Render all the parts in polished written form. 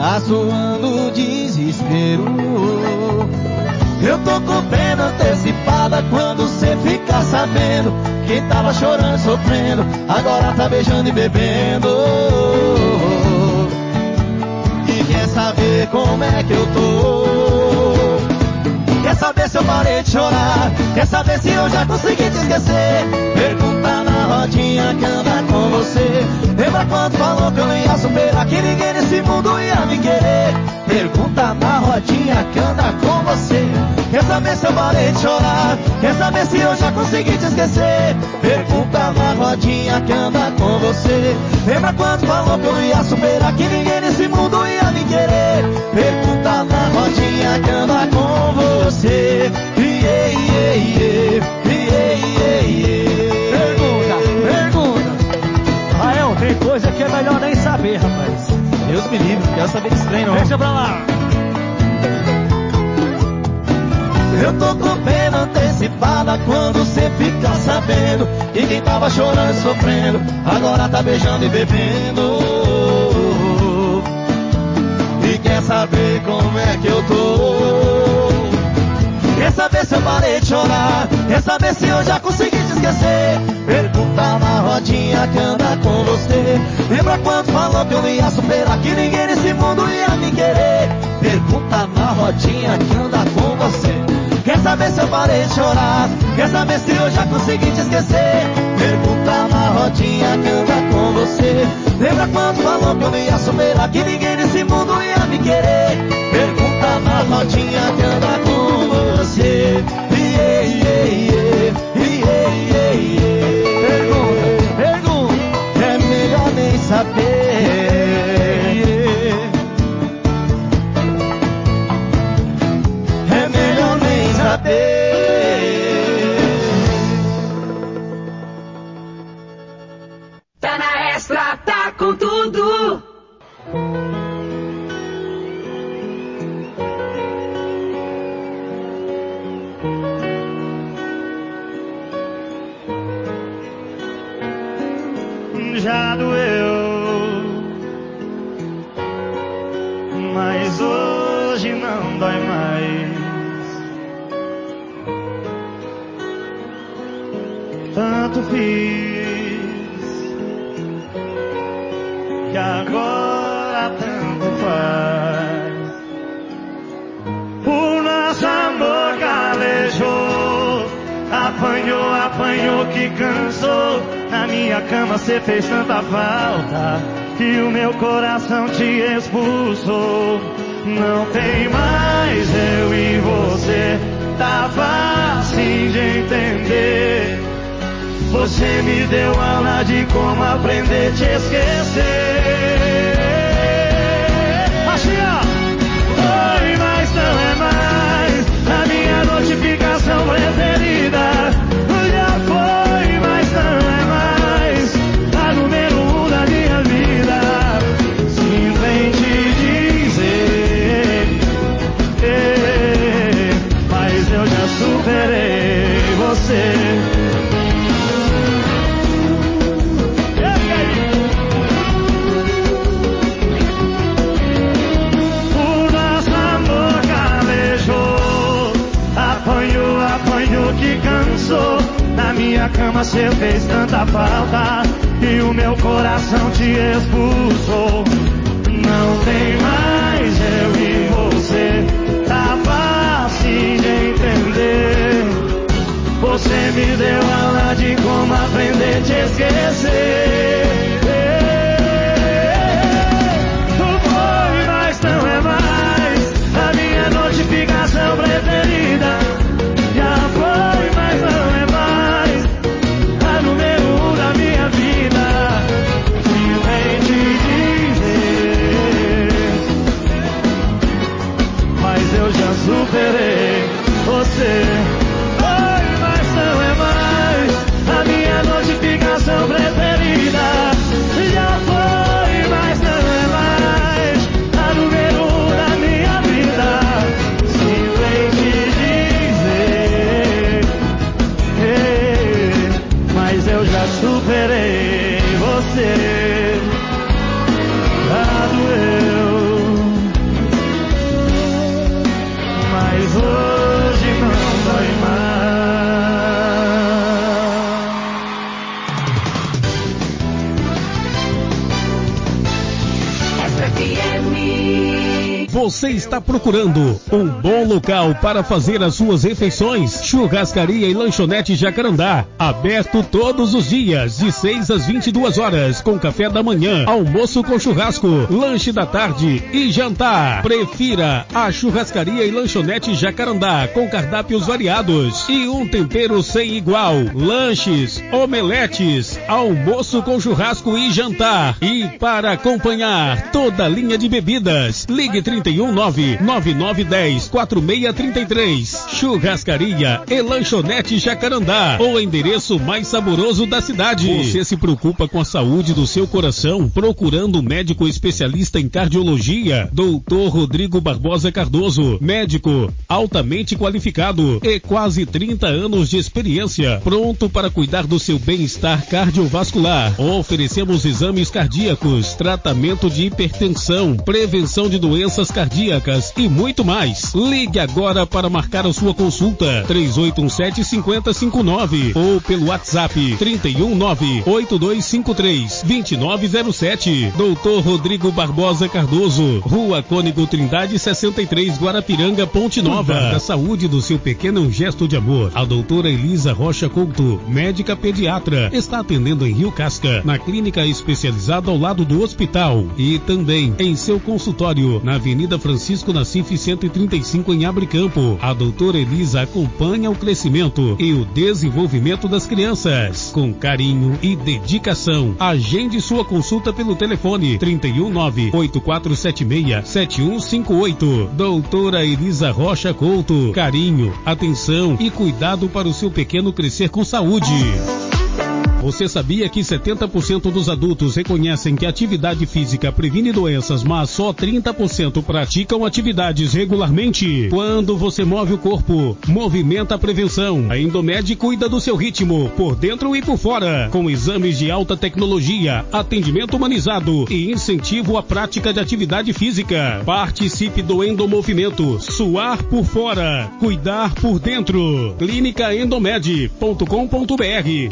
tá suando desespero. Eu tô com pena antecipada quando cê fica sabendo. Quem tava chorando, sofrendo, agora tá beijando e bebendo. E quer saber como é que eu tô? Quer saber se eu parei de chorar? Quer saber se eu já consegui te esquecer? Pergunta na rodinha que anda com você. Lembra quando falou que eu não ia superar, que ninguém nesse mundo ia me querer? Pergunta na rodinha que anda com você. Quer saber se eu parei de chorar? Quer saber se eu já consegui te esquecer? Pergunta na rodinha que anda com você. Lembra quando falou que eu não ia superar, que ninguém nesse mundo ia me querer? Pergunta na rodinha que anda com você. Pergunta. Rael, tem coisa que é melhor nem saber, rapaz. Deus me livre, não quero saber desse trem, não. Deixa pra lá. Eu tô com pena antecipada quando cê fica sabendo. E quem tava chorando e sofrendo, agora tá beijando e bebendo. E quer saber como é que eu tô? Quer saber se eu parei de chorar? Quer saber se eu já consegui te esquecer? Pergunta na rodinha que anda com você. Lembra quando falou que eu não ia superar, que ninguém nesse mundo ia me querer? Pergunta na rodinha que anda com você. Quer saber se eu parei de chorar? Quer saber se eu já consegui te esquecer? Pergunta na rodinha que anda com você. Lembra quando falou que eu não ia superar, que ninguém nesse mundo ia me querer? Pergunta na rodinha que anda com você. Pergunta. É melhor nem saber. É melhor nem saber. Tá na Extra, tá com tudo. Já doeu, mas hoje não dói mais. Tanto fiz que agora tanto faz. O nosso amor calejou, apanhou que cansou. Na minha cama cê fez tanta falta que o meu coração te expulsou. Não tem mais eu e você, tá fácil de entender. Você me deu aula de como aprender a te esquecer. Assim ó. Oi, mas não é mais a minha notificação preferida. Já foi, mas não é mais a número 1 da minha vida. Simplesmente dizer, mas eu já superei você. Que cansou. Na minha cama cê fez tanta falta e o meu coração te expulsou. Não tem mais eu e você, tá fácil de entender. Você me deu aula de como aprender a te esquecer. Foi, mas não é mais a minha notificação preferida. Já foi, mas não é mais a número 1 da minha vida. Simplesmente Você está procurando um bom local para fazer as suas refeições? Churrascaria e Lanchonete Jacarandá, aberto todos os dias, de 6 às 22 horas, com café da manhã, almoço com churrasco, lanche da tarde e jantar. Prefira a Churrascaria e Lanchonete Jacarandá, com cardápios variados e um tempero sem igual. Lanches, omeletes, almoço com churrasco e jantar. E para acompanhar toda a linha de bebidas, ligue 319-9910-4633. Churrascaria e Lanchonete Jacarandá, o endereço mais saboroso da cidade. Você se preocupa com a saúde do seu coração, procurando um médico especialista em cardiologia? Dr. Rodrigo Barbosa Cardoso, médico altamente qualificado e quase 30 anos de experiência, pronto para cuidar do seu bem-estar cardiovascular. Oferecemos exames cardíacos, tratamento de hipertensão, prevenção de doenças cardíacas e muito mais. Ligue agora para marcar a sua consulta, 3817-5059 ou pelo WhatsApp 319-8253-2907. Dr. Rodrigo Barbosa Cardoso, Rua Cônego Trindade 63, Guarapiranga, Ponte Nova. A saúde do seu pequeno é um gesto de amor. A doutora Elisa Rocha Couto, médica pediatra, está atendendo em Rio Casca, na clínica especializada ao lado do hospital, e também em seu consultório na Avenida Francisco Nassif 135, em Abricampo. A doutora Elisa acompanha o crescimento e o desenvolvimento das crianças com carinho e dedicação. Agende sua consulta pelo telefone 319-8476-7158. Doutora Elisa Rocha Couto, carinho, atenção e cuidado para o seu pequeno crescer com saúde. Você sabia que 70% dos adultos reconhecem que a atividade física previne doenças, mas só 30% praticam atividades regularmente? Quando você move o corpo, movimenta a prevenção. A Endomed cuida do seu ritmo, por dentro e por fora, com exames de alta tecnologia, atendimento humanizado e incentivo à prática de atividade física. Participe do Endomovimento. Suar por fora, cuidar por dentro. Clínicaendomed.com.br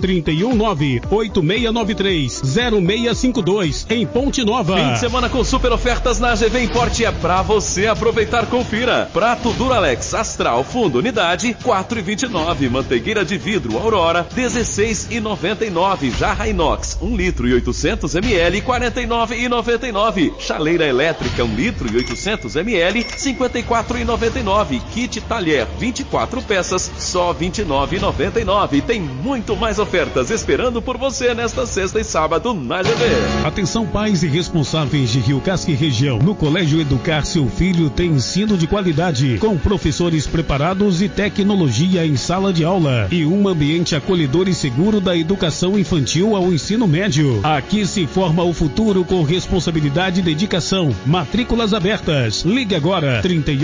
319-8693-0652 em Ponte Nova. Fim de semana com super ofertas na AGV Importe é pra você aproveitar. Confira. Prato Duralex Astral Fundo Unidade 4,29. Manteigueira de vidro Aurora 16,99. Jarra Inox 1 litro e 800 ml 49,99. Chaleira elétrica 1 litro e 800 ml 54,99. Kit talher 24 peças só 29,99. Tem muito mais ofertas esperando por você nesta sexta e sábado na AGV. Atenção, pais e responsáveis de Rio Casca e região. No Colégio Educar seu filho tem ensino de qualidade, com professores preparados e tecnologia em sala de aula e um ambiente acolhedor e seguro da educação infantil ao ensino médio. Aqui se forma o futuro com responsabilidade e dedicação. Matrículas abertas. Ligue agora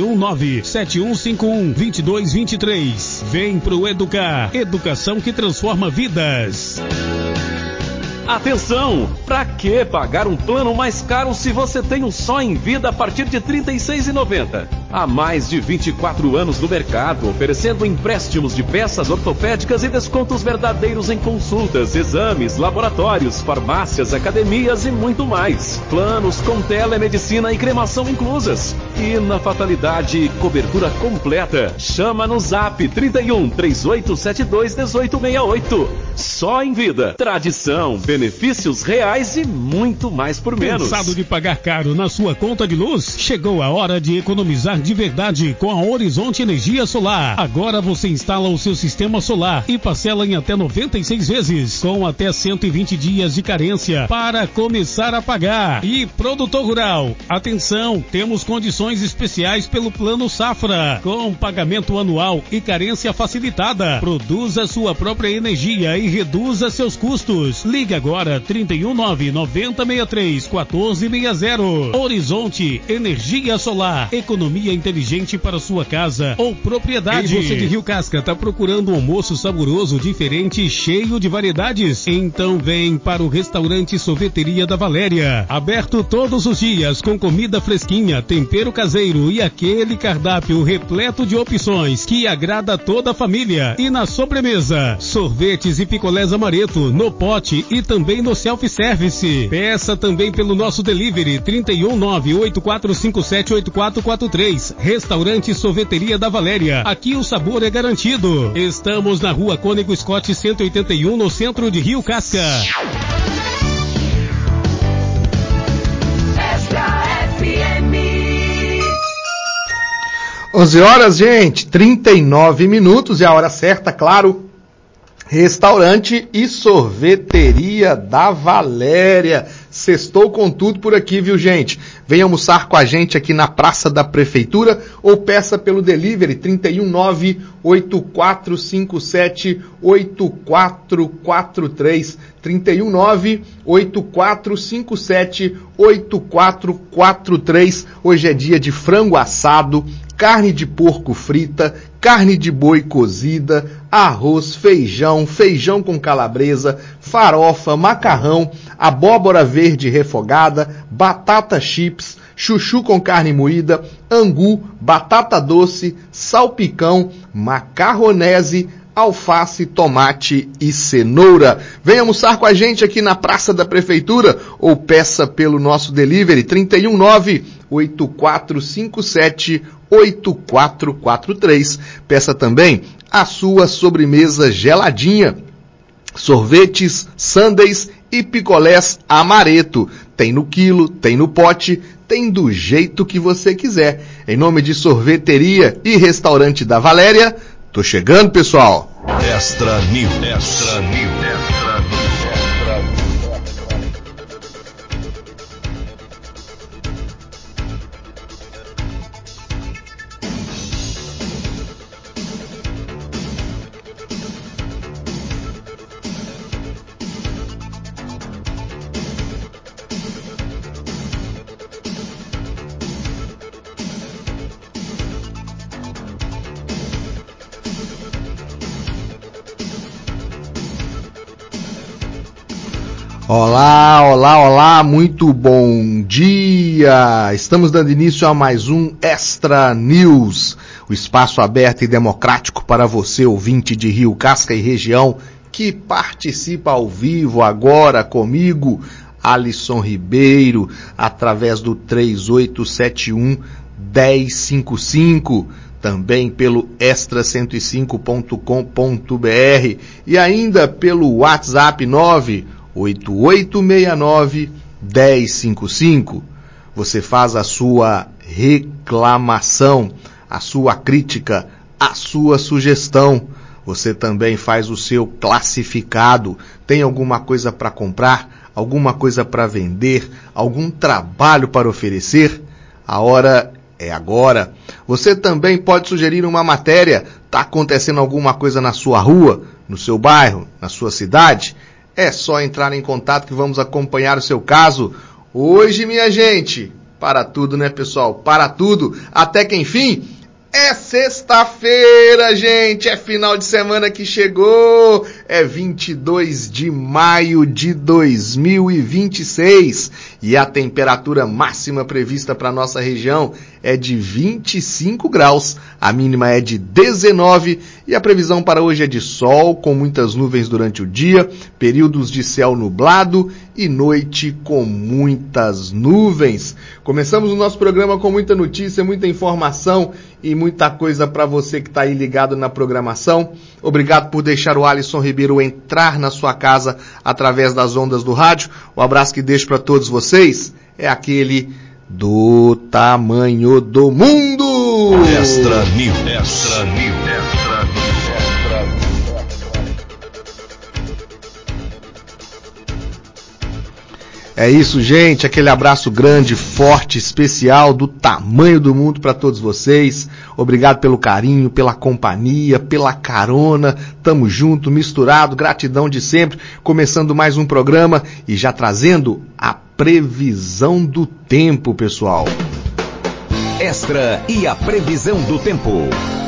319-7151-2223. Vem pro Educar. Educação que transforma vidas. Atenção! Pra que pagar um plano mais caro se você tem um só em vida a partir de R$ 36,90? Há mais de 24 anos no mercado, oferecendo empréstimos de peças ortopédicas e descontos verdadeiros em consultas, exames, laboratórios, farmácias, academias e muito mais. Planos com telemedicina e cremação inclusas. E na fatalidade, cobertura completa. Chama no Zap 31 3872 1868. Só em vida. Tradição, benefícios reais e muito mais por menos. Cansado de pagar caro na sua conta de luz? Chegou a hora de economizar de verdade com a Horizonte Energia Solar. Agora você instala o seu sistema solar e parcela em até 96 vezes, com até 120 dias de carência para começar a pagar. E produtor rural, atenção, temos condições especiais pelo Plano Safra, com pagamento anual e carência facilitada. Produza sua própria energia e reduza seus custos. Ligue agora 319-9063-1460. Horizonte Energia Solar, economia inteligente para sua casa ou propriedade. E você de Rio Casca tá procurando um almoço saboroso, diferente e cheio de variedades? Então vem para o restaurante Sorveteria da Valéria, aberto todos os dias com comida fresquinha, tempero caseiro e aquele cardápio repleto de opções que agrada toda a família. E na sobremesa, sorvetes e picolés amareto no pote e também também no self-service. Peça também pelo nosso delivery 31984578443. Restaurante Sorveteria da Valéria. Aqui o sabor é garantido. Estamos na Rua Cônego Scott 181, no centro de Rio Casca. 11 horas, gente, 39 minutos, e a hora certa, claro, Restaurante e Sorveteria da Valéria. Sextou com tudo por aqui, viu, gente? Venha almoçar com a gente aqui na Praça da Prefeitura ou peça pelo delivery 319-8457-8443. 319-8457-8443. Hoje é dia de frango assado, carne de porco frita, carne de boi cozida, arroz, feijão, feijão com calabresa, farofa, macarrão, abóbora verde refogada, batata chips, chuchu com carne moída, angu, batata doce, salpicão, macarronese, alface, tomate e cenoura. Venha almoçar com a gente aqui na Praça da Prefeitura ou peça pelo nosso delivery 319-8457-8443. Peça também a sua sobremesa geladinha, sorvetes, sundaes e picolés amaretto. Tem no quilo, tem no pote, tem do jeito que você quiser. Em nome de Sorveteria e Restaurante da Valéria, tô chegando, pessoal. Extra News. Extra News. Olá, olá, olá, muito bom dia! Estamos dando início a mais um Extra News, o espaço aberto e democrático para você, ouvinte de Rio Casca e região, que participa ao vivo agora comigo, Alisson Ribeiro, através do 3871-1055, também pelo extra105.com.br e ainda pelo WhatsApp 98869-1055. Você faz a sua reclamação, a sua crítica, a sua sugestão. Você também faz o seu classificado. Tem alguma coisa para comprar? Alguma coisa para vender? Algum trabalho para oferecer? A hora é agora. Você também pode sugerir uma matéria. Está acontecendo alguma coisa na sua rua, no seu bairro, na sua cidade? É só entrar em contato que vamos acompanhar o seu caso. Hoje, minha gente, para tudo, né, pessoal? Para tudo, até que enfim, é sexta-feira, gente, é final de semana que chegou, é 22 de maio de 2026 e a temperatura máxima prevista para nossa região é de 25 graus, a mínima é de 19 e a previsão para hoje é de sol com muitas nuvens durante o dia, períodos de céu nublado e noite com muitas nuvens. Começamos o nosso programa com muita notícia, muita informação e muita coisa para você que está aí ligado na programação. Obrigado por deixar o Alisson Ribeiro entrar na sua casa através das ondas do rádio. O abraço que deixo para todos vocês é aquele do tamanho do mundo. Extra News. Extra News. É isso, gente. Aquele abraço grande, forte, especial, do tamanho do mundo para todos vocês. Obrigado pelo carinho, pela companhia, pela carona. Tamo junto, misturado. Gratidão de sempre. Começando mais um programa e já trazendo a previsão do tempo, pessoal. Extra e a previsão do tempo.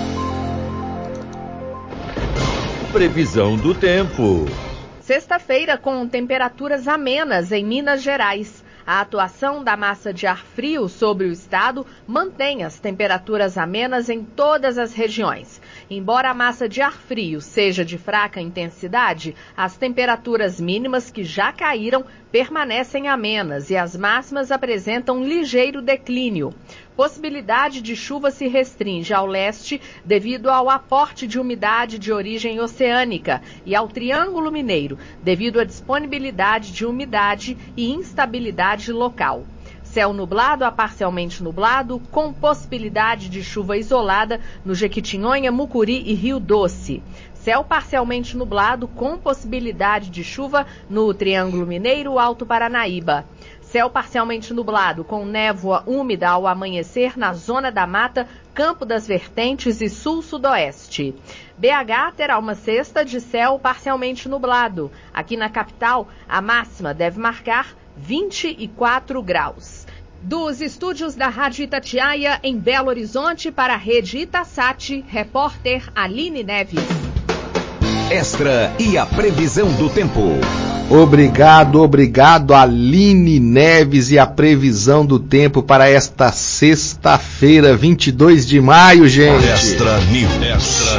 Previsão do tempo. Sexta-feira com temperaturas amenas em Minas Gerais. A atuação da massa de ar frio sobre o estado mantém as temperaturas amenas em todas as regiões. Embora a massa de ar frio seja de fraca intensidade, as temperaturas mínimas que já caíram permanecem amenas e as máximas apresentam ligeiro declínio. Possibilidade de chuva se restringe ao leste devido ao aporte de umidade de origem oceânica e ao Triângulo Mineiro, devido à disponibilidade de umidade e instabilidade local. Céu nublado a parcialmente nublado, com possibilidade de chuva isolada no Jequitinhonha, Mucuri e Rio Doce. Céu parcialmente nublado, com possibilidade de chuva no Triângulo Mineiro, Alto Paranaíba. Céu parcialmente nublado, com névoa úmida ao amanhecer na Zona da Mata, Campo das Vertentes e Sul-Sudoeste. BH terá uma sexta de céu parcialmente nublado. Aqui na capital, a máxima deve marcar 24 graus. Dos estúdios da Rádio Itatiaia, em Belo Horizonte, para a Rede Itasat, repórter Aline Neves. Extra e a previsão do tempo. Obrigado, Aline Neves, e a previsão do tempo para esta sexta-feira, 22 de maio, gente. Extra News.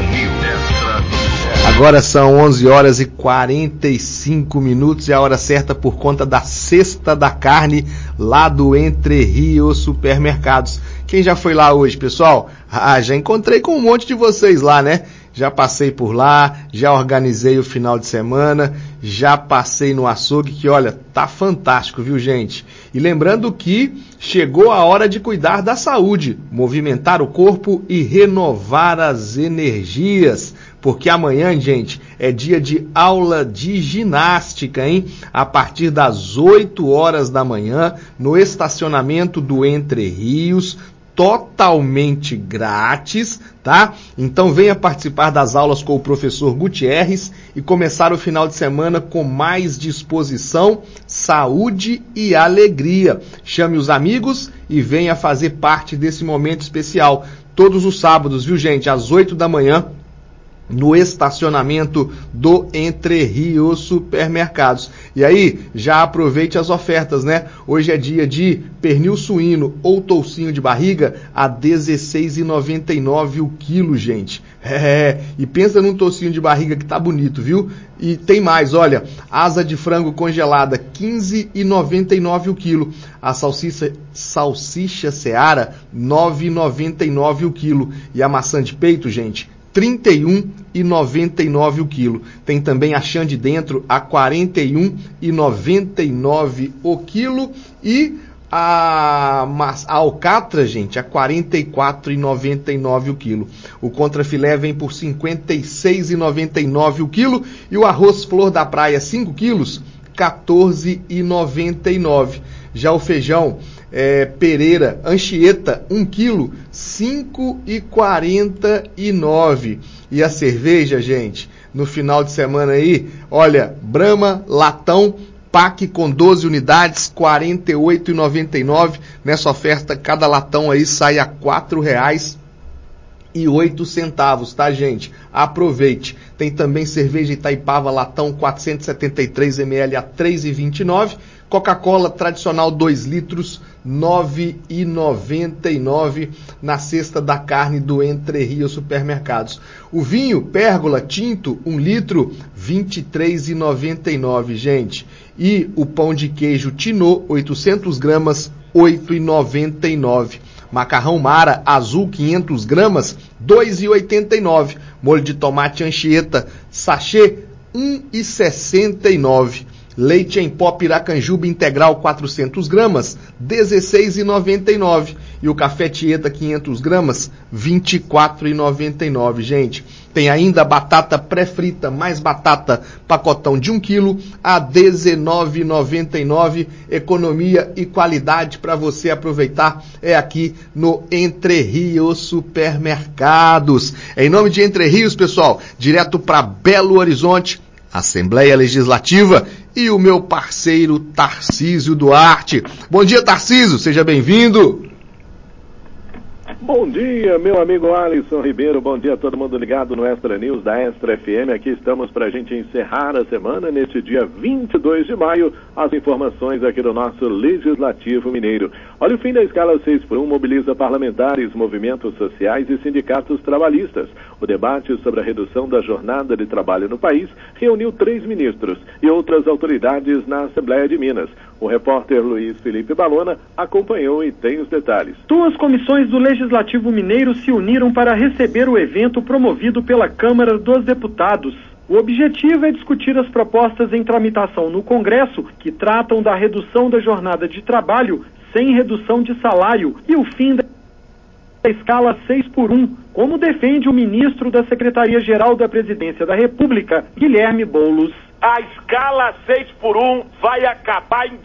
Agora são 11 horas e 45 minutos e a hora certa por conta da Cesta da Carne lá do Entre Rios Supermercados. Quem já foi lá hoje, pessoal? Já encontrei com um monte de vocês lá, né? Já passei por lá, já organizei o final de semana, já passei no açougue, que olha, tá fantástico, viu, gente? E lembrando que chegou a hora de cuidar da saúde, movimentar o corpo e renovar as energias. Porque amanhã, gente, é dia de aula de ginástica, hein? A partir das 8 horas da manhã, no estacionamento do Entre Rios, totalmente grátis, tá? Então venha participar das aulas com o professor Gutierrez e começar o final de semana com mais disposição, saúde e alegria. Chame os amigos e venha fazer parte desse momento especial. Todos os sábados, viu, gente? Às 8 da manhã, no estacionamento do Entre Rios Supermercados. E aí, já aproveite as ofertas, né? Hoje é dia de pernil suíno ou toucinho de barriga a R$ 16,99 o quilo, gente. E pensa num toucinho de barriga que tá bonito, viu? E tem mais, olha, asa de frango congelada, R$ 15,99 o quilo. A salsicha Seara, R$ 9,99 o quilo. E a maçã de peito, gente, R$ 31,99 o quilo. Tem também a chã de dentro a R$ 41,99 o quilo. E a alcatra, gente, a R$ 44,99 o quilo. O contrafilé vem por R$ 56,99 o quilo. E o arroz flor da praia, 5 quilos, R$ 14,99. Já o feijão Pereira Anchieta, 1 quilo, R$ 5,49. E a cerveja, gente, no final de semana aí, olha, Brahma Latão, pack com 12 unidades, R$ 48,99. Nessa oferta, cada latão aí sai a R$ 4,08, tá, gente? Aproveite. Tem também cerveja Itaipava Latão 473 ml a R$ 3,29. Coca-Cola tradicional 2 litros, R$ 9,99 na Cesta da Carne do Entre Rios Supermercados. O vinho Pérgola tinto, 1 litro, R$ 23,99, gente. E o pão de queijo Tinô, 800 gramas, R$ 8,99. Macarrão Mara azul, 500 gramas, R$ 2,89. Molho de tomate Anchieta, sachê, R$ 1,69. Leite em pó Piracanjuba integral 400 gramas, R$ 16,99. E o café Tieta 500 gramas, R$ 24,99, gente. Tem ainda batata pré-frita, mais batata, pacotão de 1 quilo, a R$ 19,99. Economia e qualidade para você aproveitar é aqui no Entre Rios Supermercados. Em nome de Entre Rios, pessoal, direto para Belo Horizonte, Assembleia Legislativa, e o meu parceiro Tarcísio Duarte. Bom dia, Tarcísio, seja bem-vindo. Bom dia, meu amigo Alisson Ribeiro, bom dia a todo mundo ligado no Extra News da Extra FM. Aqui estamos para a gente encerrar a semana neste dia 22 de maio, as informações aqui do nosso Legislativo Mineiro. Olha, o fim da escala 6x1 mobiliza parlamentares, movimentos sociais e sindicatos trabalhistas. O debate sobre a redução da jornada de trabalho no país reuniu 3 ministros e outras autoridades na Assembleia de Minas. O repórter Luiz Felipe Balona acompanhou e tem os detalhes. 2 comissões do Legislativo Mineiro se uniram para receber o evento promovido pela Câmara dos Deputados. O objetivo é discutir as propostas em tramitação no Congresso que tratam da redução da jornada de trabalho sem redução de salário e o fim da escala 6x1, como defende o ministro da Secretaria-Geral da Presidência da República, Guilherme Boulos. A escala 6x1 vai acabar em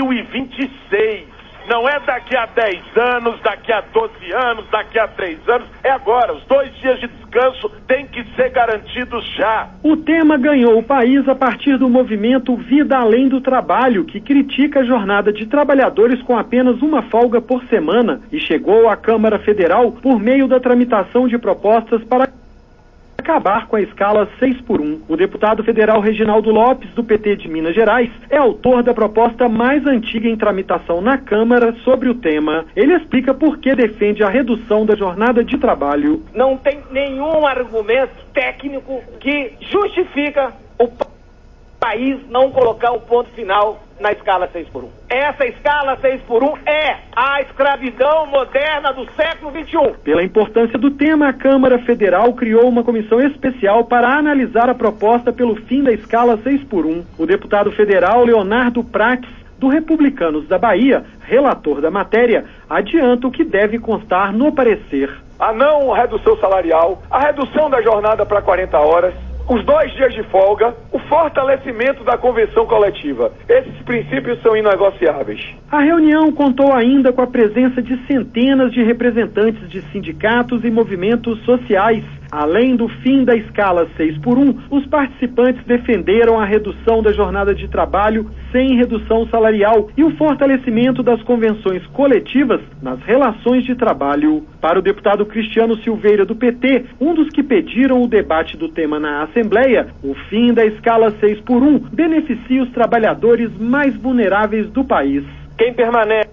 2026. Não é daqui a 10 anos, daqui a 12 anos, daqui a 3 anos. É agora. Os 2 dias de descanso têm que ser garantidos já. O tema ganhou o país a partir do movimento Vida Além do Trabalho, que critica a jornada de trabalhadores com apenas uma folga por semana e chegou à Câmara Federal por meio da tramitação de propostas para acabar com a escala 6x1. O deputado federal Reginaldo Lopes, do PT de Minas Gerais, é autor da proposta mais antiga em tramitação na Câmara sobre o tema. Ele explica por que defende a redução da jornada de trabalho. Não tem nenhum argumento técnico que justifica o país não colocar o ponto final na escala 6x1. Essa escala 6x1 é a escravidão moderna do século XXI. Pela importância do tema, a Câmara Federal criou uma comissão especial para analisar a proposta pelo fim da escala 6x1. O deputado federal Leonardo Prates, do Republicanos da Bahia, relator da matéria, adianta o que deve constar no parecer. A não redução salarial, a redução da jornada para 40 horas, os 2 dias de folga, o fortalecimento da convenção coletiva. Esses princípios são inegociáveis. A reunião contou ainda com a presença de centenas de representantes de sindicatos e movimentos sociais. Além do fim da escala 6x1, os participantes defenderam a redução da jornada de trabalho sem redução salarial e o fortalecimento das convenções coletivas nas relações de trabalho. Para o deputado Cristiano Silveira, do PT, um dos que pediram o debate do tema na Assembleia, o fim da escala 6x1 beneficia os trabalhadores mais vulneráveis do país. Quem permanece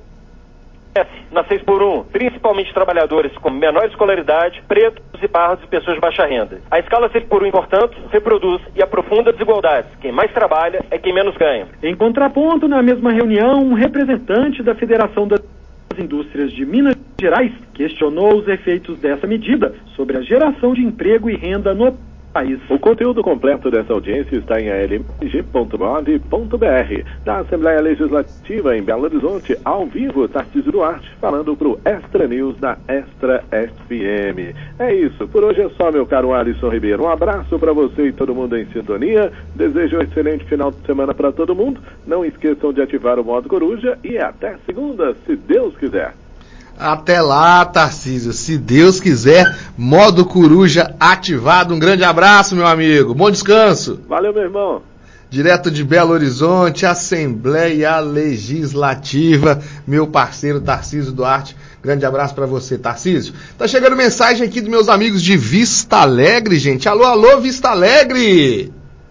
na 6x1, principalmente trabalhadores com menor escolaridade, pretos e pardos e pessoas de baixa renda. A escala 6x1, portanto, reproduz e aprofunda desigualdades. Quem mais trabalha é quem menos ganha. Em contraponto, na mesma reunião, um representante da Federação das Indústrias de Minas Gerais questionou os efeitos dessa medida sobre a geração de emprego e renda no país. O conteúdo completo dessa audiência está em almg.gov.br. Da Assembleia Legislativa em Belo Horizonte, ao vivo, Tarcísio Duarte, falando para o Extra News da Extra FM. É isso, por hoje é só, meu caro Alisson Ribeiro. Um abraço para você e todo mundo em sintonia. Desejo um excelente final de semana para todo mundo. Não esqueçam de ativar o modo coruja e até segunda, se Deus quiser. Até lá, Tarcísio, se Deus quiser, modo coruja ativado. Um grande abraço, meu amigo, bom descanso. Valeu, meu irmão. Direto de Belo Horizonte, Assembleia Legislativa, meu parceiro Tarcísio Duarte. Grande abraço para você, Tarcísio. Tá chegando mensagem aqui dos meus amigos de Vista Alegre, gente. Alô, alô, Vista Alegre.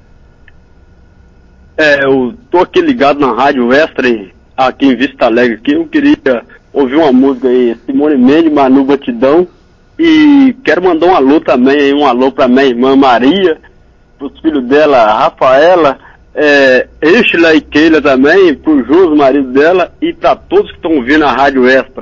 Eu tô aqui ligado na Rádio Extra, aqui em Vista Alegre, que eu queria ouvir uma música aí, Simone Mendes, Manu Batidão, e quero mandar um alô também, aí, um alô pra minha irmã Maria, pros filhos dela, Rafaela, Estela e Keila também, pro Jus, marido dela, e pra todos que estão ouvindo a Rádio Extra.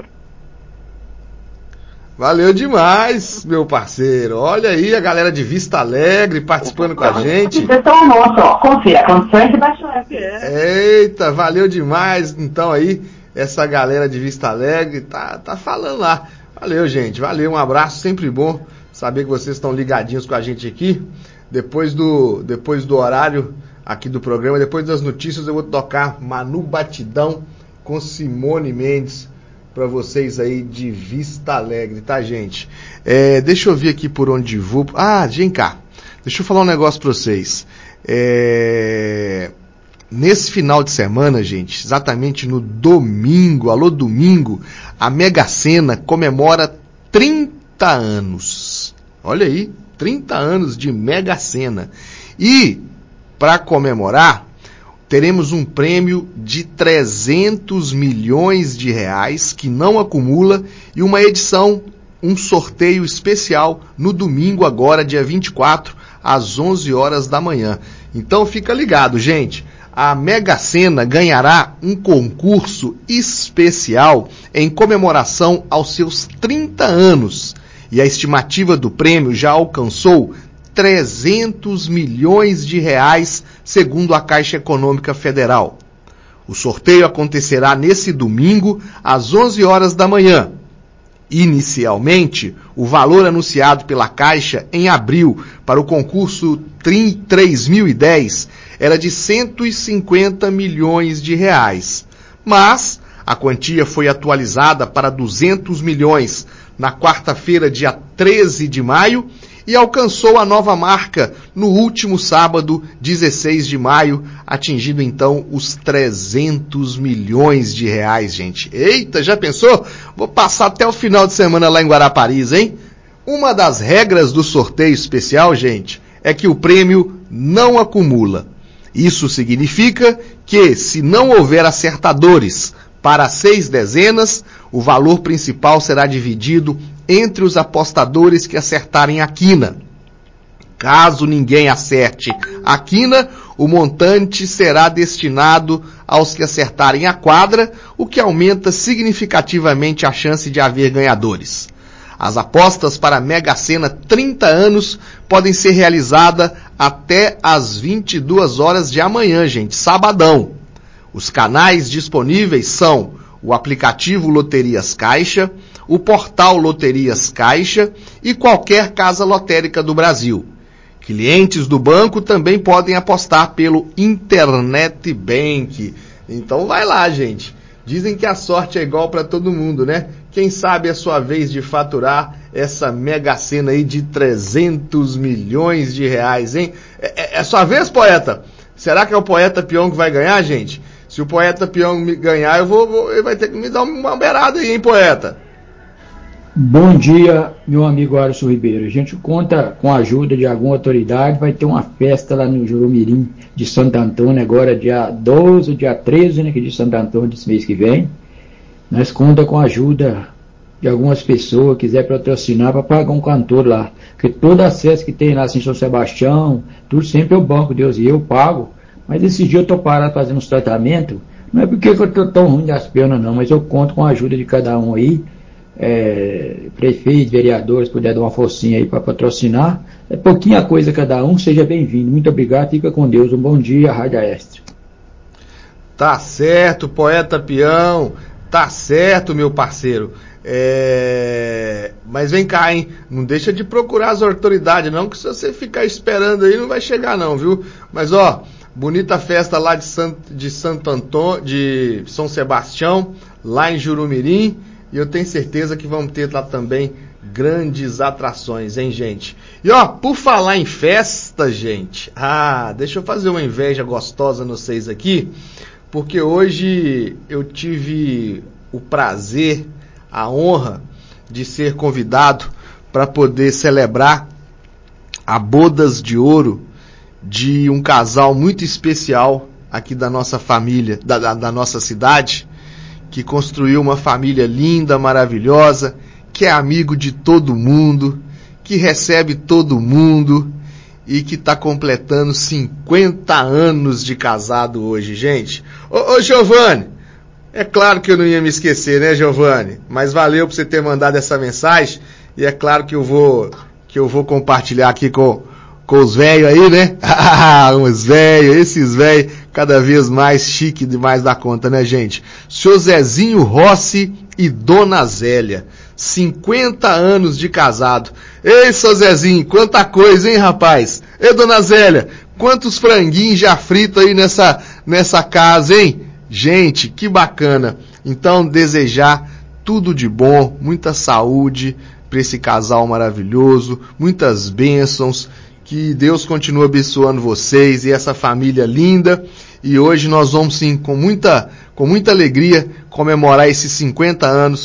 Valeu demais, meu parceiro. Olha aí a galera de Vista Alegre participando com a gente. Confira, condições de baixo. Eita, valeu demais. Então aí, essa galera de Vista Alegre tá falando lá. Valeu, gente. Valeu, um abraço. Sempre bom saber que vocês estão ligadinhos com a gente aqui. Depois do horário aqui do programa, depois das notícias, eu vou tocar Manu Batidão com Simone Mendes para vocês aí de Vista Alegre, tá, gente? Deixa eu ver aqui por onde vou. Vem cá. Deixa eu falar um negócio para vocês. Nesse final de semana, gente, exatamente no domingo, alô domingo, a Mega Sena comemora 30 anos. Olha aí, 30 anos de Mega Sena. E, para comemorar, teremos um prêmio de 300 milhões de reais, que não acumula, e uma edição, um sorteio especial no domingo agora, dia 24, às 11 horas da manhã. Então fica ligado, gente. A Mega Sena ganhará um concurso especial em comemoração aos seus 30 anos. E a estimativa do prêmio já alcançou 300 milhões de reais, segundo a Caixa Econômica Federal. O sorteio acontecerá nesse domingo, às 11 horas da manhã. Inicialmente, o valor anunciado pela Caixa em abril para o concurso 3010 era de 150 milhões de reais. Mas a quantia foi atualizada para 200 milhões na quarta-feira, dia 13 de maio, e alcançou a nova marca no último sábado, 16 de maio, atingindo então os 300 milhões de reais, gente. Eita, já pensou? Vou passar até o final de semana lá em Guarapari, hein? Uma das regras do sorteio especial, gente, é que o prêmio não acumula. Isso significa que, se não houver acertadores para 6 dezenas, o valor principal será dividido entre os apostadores que acertarem a quina. Caso ninguém acerte a quina, o montante será destinado aos que acertarem a quadra, o que aumenta significativamente a chance de haver ganhadores. As apostas para a Mega Sena 30 anos podem ser realizadas até às 22 horas de amanhã, gente, sabadão. Os canais disponíveis são o aplicativo Loterias Caixa, o portal Loterias Caixa e qualquer casa lotérica do Brasil. Clientes do banco também podem apostar pelo Internet Bank. Então vai lá, gente. Dizem que a sorte é igual para todo mundo, né? Quem sabe é a sua vez de faturar essa Mega Sena aí de 300 milhões de reais, hein? É sua vez, poeta? Será que é o Poeta Peão que vai ganhar, gente? Se o Poeta Peão me ganhar, ele vai ter que me dar uma beirada aí, hein, poeta? Bom dia, meu amigo Alisson Ribeiro. A gente conta com a ajuda de alguma autoridade, vai ter uma festa lá no Jurumirim de Santo Antônio, agora dia 12, dia 13, né, que é de Santo Antônio, desse mês que vem. Nós conta com a ajuda de algumas pessoas, quiser patrocinar para pagar um cantor lá. Porque todo acesso que tem lá, assim, São Sebastião, tudo sempre é o banco, Deus, e eu pago. Mas esse dia eu estou parado fazendo uns tratamentos, não é porque eu estou tão ruim das pernas não, mas eu conto com a ajuda de cada um aí, prefeitos, vereadores, puder dar uma forcinha aí para patrocinar, é pouquinha coisa cada um, seja bem-vindo, muito obrigado, fica com Deus, um bom dia, Rádio Extra. Tá certo, Poeta Peão, tá certo, meu parceiro. Mas vem cá, hein? Não deixa de procurar as autoridades, não, que se você ficar esperando aí não vai chegar não, viu? Mas ó, bonita festa lá de Santo Antônio, de São Sebastião, lá em Jurumirim, e eu tenho certeza que vamos ter lá também grandes atrações, hein, gente? E ó, por falar em festa, gente, deixa eu fazer uma inveja gostosa nos vocês aqui, porque hoje eu tive o prazer, a honra de ser convidado para poder celebrar a bodas de ouro de um casal muito especial aqui da nossa família, da nossa cidade, que construiu uma família linda, maravilhosa, que é amigo de todo mundo, que recebe todo mundo e que está completando 50 anos de casado hoje, gente. Ô Giovanni, é claro que eu não ia me esquecer, né, Giovanni? Mas valeu por você ter mandado essa mensagem. E é claro que eu vou compartilhar aqui com os velhos aí, né? Os velhos, esses velhos, cada vez mais chique demais da conta, né, gente? Seu Zezinho Rossi e Dona Zélia. 50 anos de casado. Ei, seu Zezinho, quanta coisa, hein, rapaz? Ei, Dona Zélia, quantos franguinhos já fritos aí nessa casa, hein? Gente, que bacana. Então, desejar tudo de bom, muita saúde para esse casal maravilhoso, muitas bênçãos, que Deus continue abençoando vocês e essa família linda. E hoje nós vamos sim, com muita alegria, comemorar esses 50 anos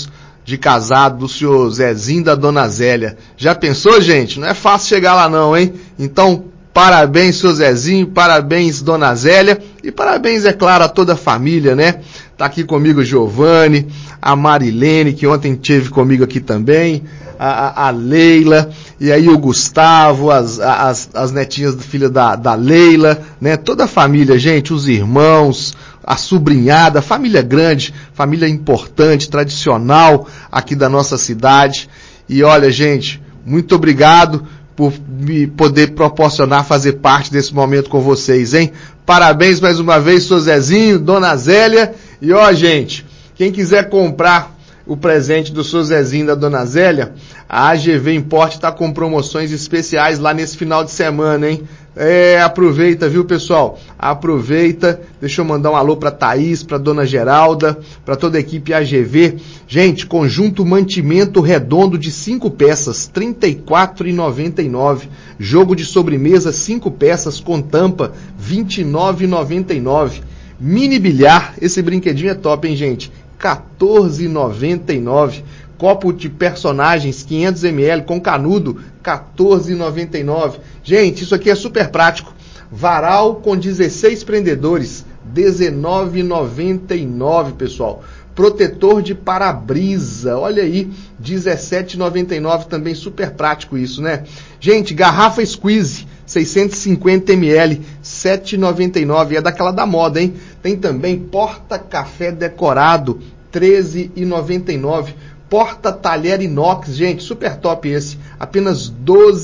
de casado do senhor Zezinho e da dona Zélia. Já pensou, gente? Não é fácil chegar lá não, hein? Então, parabéns, senhor Zezinho, parabéns, dona Zélia, e parabéns, é claro, a toda a família, né? Tá aqui comigo o Giovanni, a Marilene, que ontem esteve comigo aqui também, a Leila, e aí o Gustavo, as netinhas do filho da Leila, né? Toda a família, gente, os irmãos, a sobrinhada, família grande, família importante, tradicional aqui da nossa cidade. E olha, gente, muito obrigado por me poder proporcionar fazer parte desse momento com vocês, hein? Parabéns mais uma vez, seu Zezinho, dona Zélia. E ó, gente, quem quiser comprar o presente do seu Zezinho e da dona Zélia, a AGV Import está com promoções especiais lá nesse final de semana, hein? Aproveita, viu, pessoal? Aproveita. Deixa eu mandar um alô pra Thaís, pra dona Geralda, pra toda a equipe AGV. Gente, conjunto mantimento redondo de 5 peças, R$ 34,99. Jogo de sobremesa, 5 peças com tampa, R$ 29,99. Mini bilhar, esse brinquedinho é top, hein, gente? R$ 14,99. Copo de personagens 500 ml com canudo, R$ 14,99. Gente, isso aqui é super prático. Varal com 16 prendedores, R$ 19,99, pessoal. Protetor de para-brisa, olha aí, R$ 17,99 também, super prático isso, né? Gente, garrafa Squeeze, 650 ml, R$ 7,99, é daquela da moda, hein? Tem também porta-café decorado, R$ 13,99. Porta-talher inox, gente, super top esse, apenas R$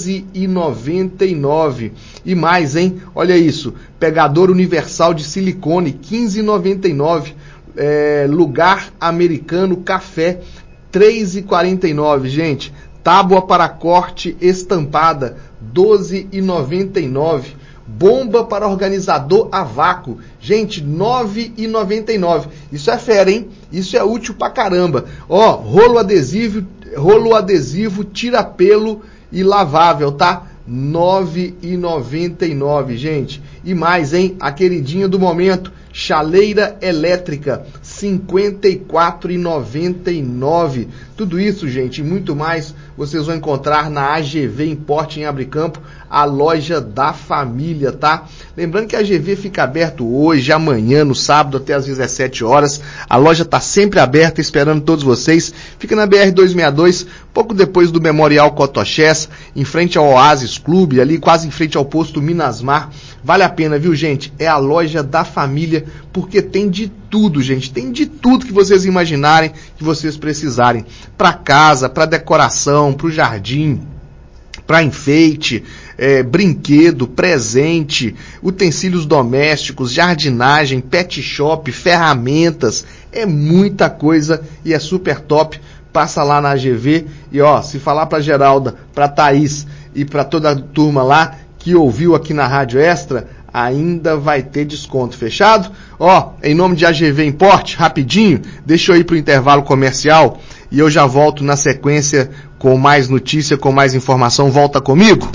12,99. E mais, hein? Olha isso, pegador universal de silicone, R$ 15,99. Lugar americano café, R$ 3,49, gente. Tábua para corte estampada, R$ 12,99. Bomba para organizador a vácuo, gente, R$ 9,99. Isso é fera, hein? Isso é útil pra caramba. Ó, rolo adesivo, tira-pelo e lavável, tá? R$ 9,99, gente. E mais, hein? A queridinha do momento, chaleira elétrica, R$ 54,99. Tudo isso, gente, e muito mais, vocês vão encontrar na AGV Import em Abricampo, a loja da família, tá? Lembrando que a AGV fica aberto hoje, amanhã, no sábado, até às 17 horas. A loja tá sempre aberta, esperando todos vocês. Fica na BR-262, pouco depois do Memorial Cotochés, em frente ao Oasis Clube, ali quase em frente ao posto Minasmar. Vale a pena, viu, gente? É a loja da família, porque tem de tudo, gente. Tem de tudo que vocês imaginarem, que vocês precisarem. Para casa, para decoração, para o jardim, para enfeite, brinquedo, presente, utensílios domésticos, jardinagem, pet shop, ferramentas. É muita coisa e é super top. Passa lá na AGV e, ó, se falar para Geralda, para Thaís e para toda a turma lá que ouviu aqui na Rádio Extra, ainda vai ter desconto, fechado? Ó, em nome de AGV Import, rapidinho, deixa eu ir pro intervalo comercial e eu já volto na sequência com mais notícia, com mais informação. Volta comigo?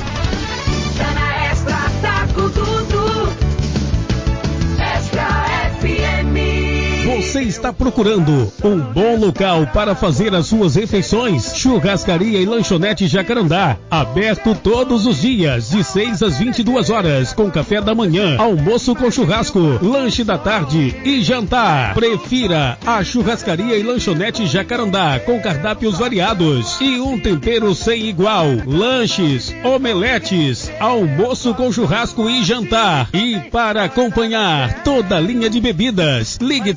Você está procurando um bom local para fazer as suas refeições? Churrascaria e Lanchonete Jacarandá, aberto todos os dias, de 6 às 22 horas, com café da manhã, almoço com churrasco, lanche da tarde e jantar. Prefira a Churrascaria e Lanchonete Jacarandá, com cardápios variados e um tempero sem igual. Lanches, omeletes, almoço com churrasco e jantar. E para acompanhar toda a linha de bebidas, ligue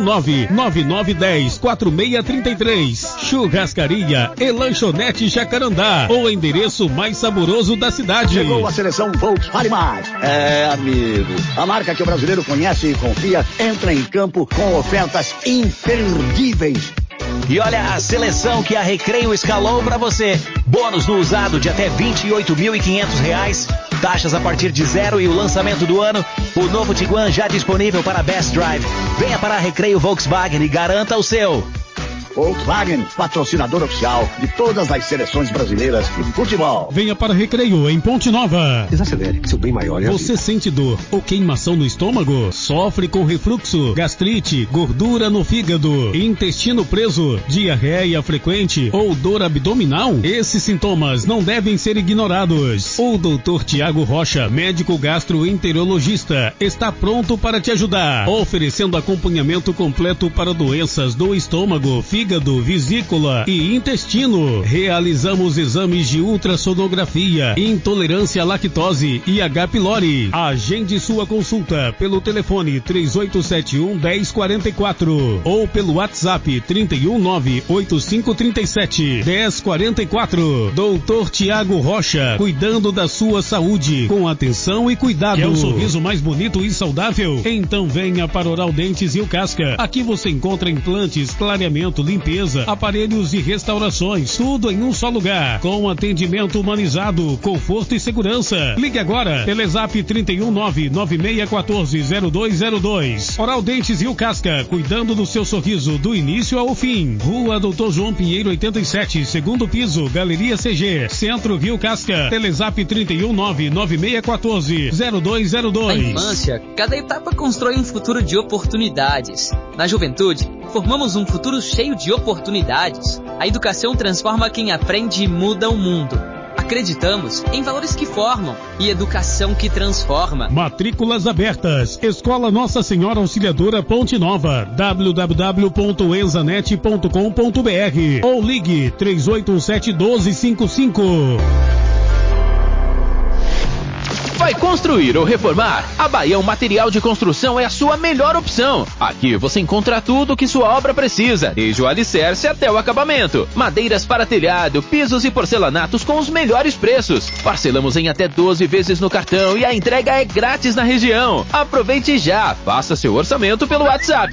319-9910-4633. Churrascaria e Lanchonete Jacarandá, o endereço mais saboroso da cidade. Chegou a seleção Volkswagen. Amigo, a marca que o brasileiro conhece e confia entra em campo com ofertas imperdíveis. E olha a seleção que a Recreio escalou para você. Bônus no usado de até R$ 28.500. Taxas a partir de 0 e o lançamento do ano. O novo Tiguan já disponível para Best Drive. Venha para a Recreio Volkswagen e garanta o seu. Volkswagen, patrocinador oficial de todas as seleções brasileiras de futebol. Venha para Recreio, em Ponte Nova. Desacelere, seu bem maior é Você sente dor ou queimação no estômago? Sofre com refluxo, gastrite, gordura no fígado, intestino preso, diarreia frequente ou dor abdominal? Esses sintomas não devem ser ignorados. O Dr. Tiago Rocha, médico gastroenterologista, está pronto para te ajudar, oferecendo acompanhamento completo para doenças do estômago, fígado, vesícula e intestino. Realizamos exames de ultrassonografia, intolerância à lactose e H. pylori. Agende sua consulta pelo telefone 3871-1044 ou pelo WhatsApp 319-8537-1044. Dr. Tiago Rocha, cuidando da sua saúde com atenção e cuidado. Quer um sorriso mais bonito e saudável? Então venha para Oral Dentes Rio Casca. Aqui você encontra implantes, clareamento, limpeza, aparelhos e restaurações, tudo em um só lugar, com atendimento humanizado, conforto e segurança. Ligue agora, Telezap 319-9614-0202. Oral Dentes Rio Casca, cuidando do seu sorriso do início ao fim. Rua Doutor João Pinheiro 87, segundo piso, Galeria CG, Centro Rio Casca. Telezap 319-9614-0202. Na infância, cada etapa constrói um futuro de oportunidades. Na juventude, formamos um futuro cheio de oportunidades. A educação transforma quem aprende e muda o mundo. Acreditamos em valores que formam e educação que transforma. Matrículas abertas. Escola Nossa Senhora Auxiliadora Ponte Nova. www.enzanet.com.br ou ligue 3817-1255. Vai construir ou reformar? A Baião Material de Construção é a sua melhor opção. Aqui você encontra tudo o que sua obra precisa, desde o alicerce até o acabamento. Madeiras para telhado, pisos e porcelanatos com os melhores preços. Parcelamos em até 12 vezes no cartão e a entrega é grátis na região. Aproveite já, faça seu orçamento pelo WhatsApp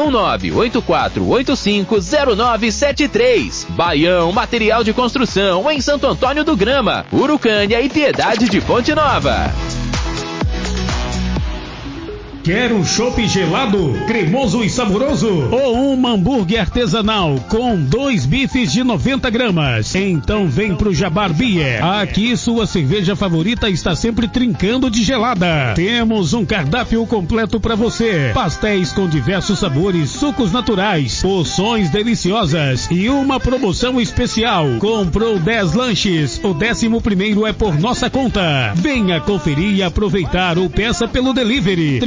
319-8485-0973. Baião Material de Construção em Santo Antônio do Grama, Urucânia e Piedade de Ponte Nova. Quer um chopp gelado, cremoso e saboroso? Ou um hambúrguer artesanal com 2 bifes de 90 gramas? Então vem pro Jabar Beer. Aqui sua cerveja favorita está sempre trincando de gelada. Temos um cardápio completo para você. Pastéis com diversos sabores, sucos naturais, porções deliciosas e uma promoção especial. Comprou 10 lanches, o 11º é por nossa conta. Venha conferir e aproveitar ou peça pelo delivery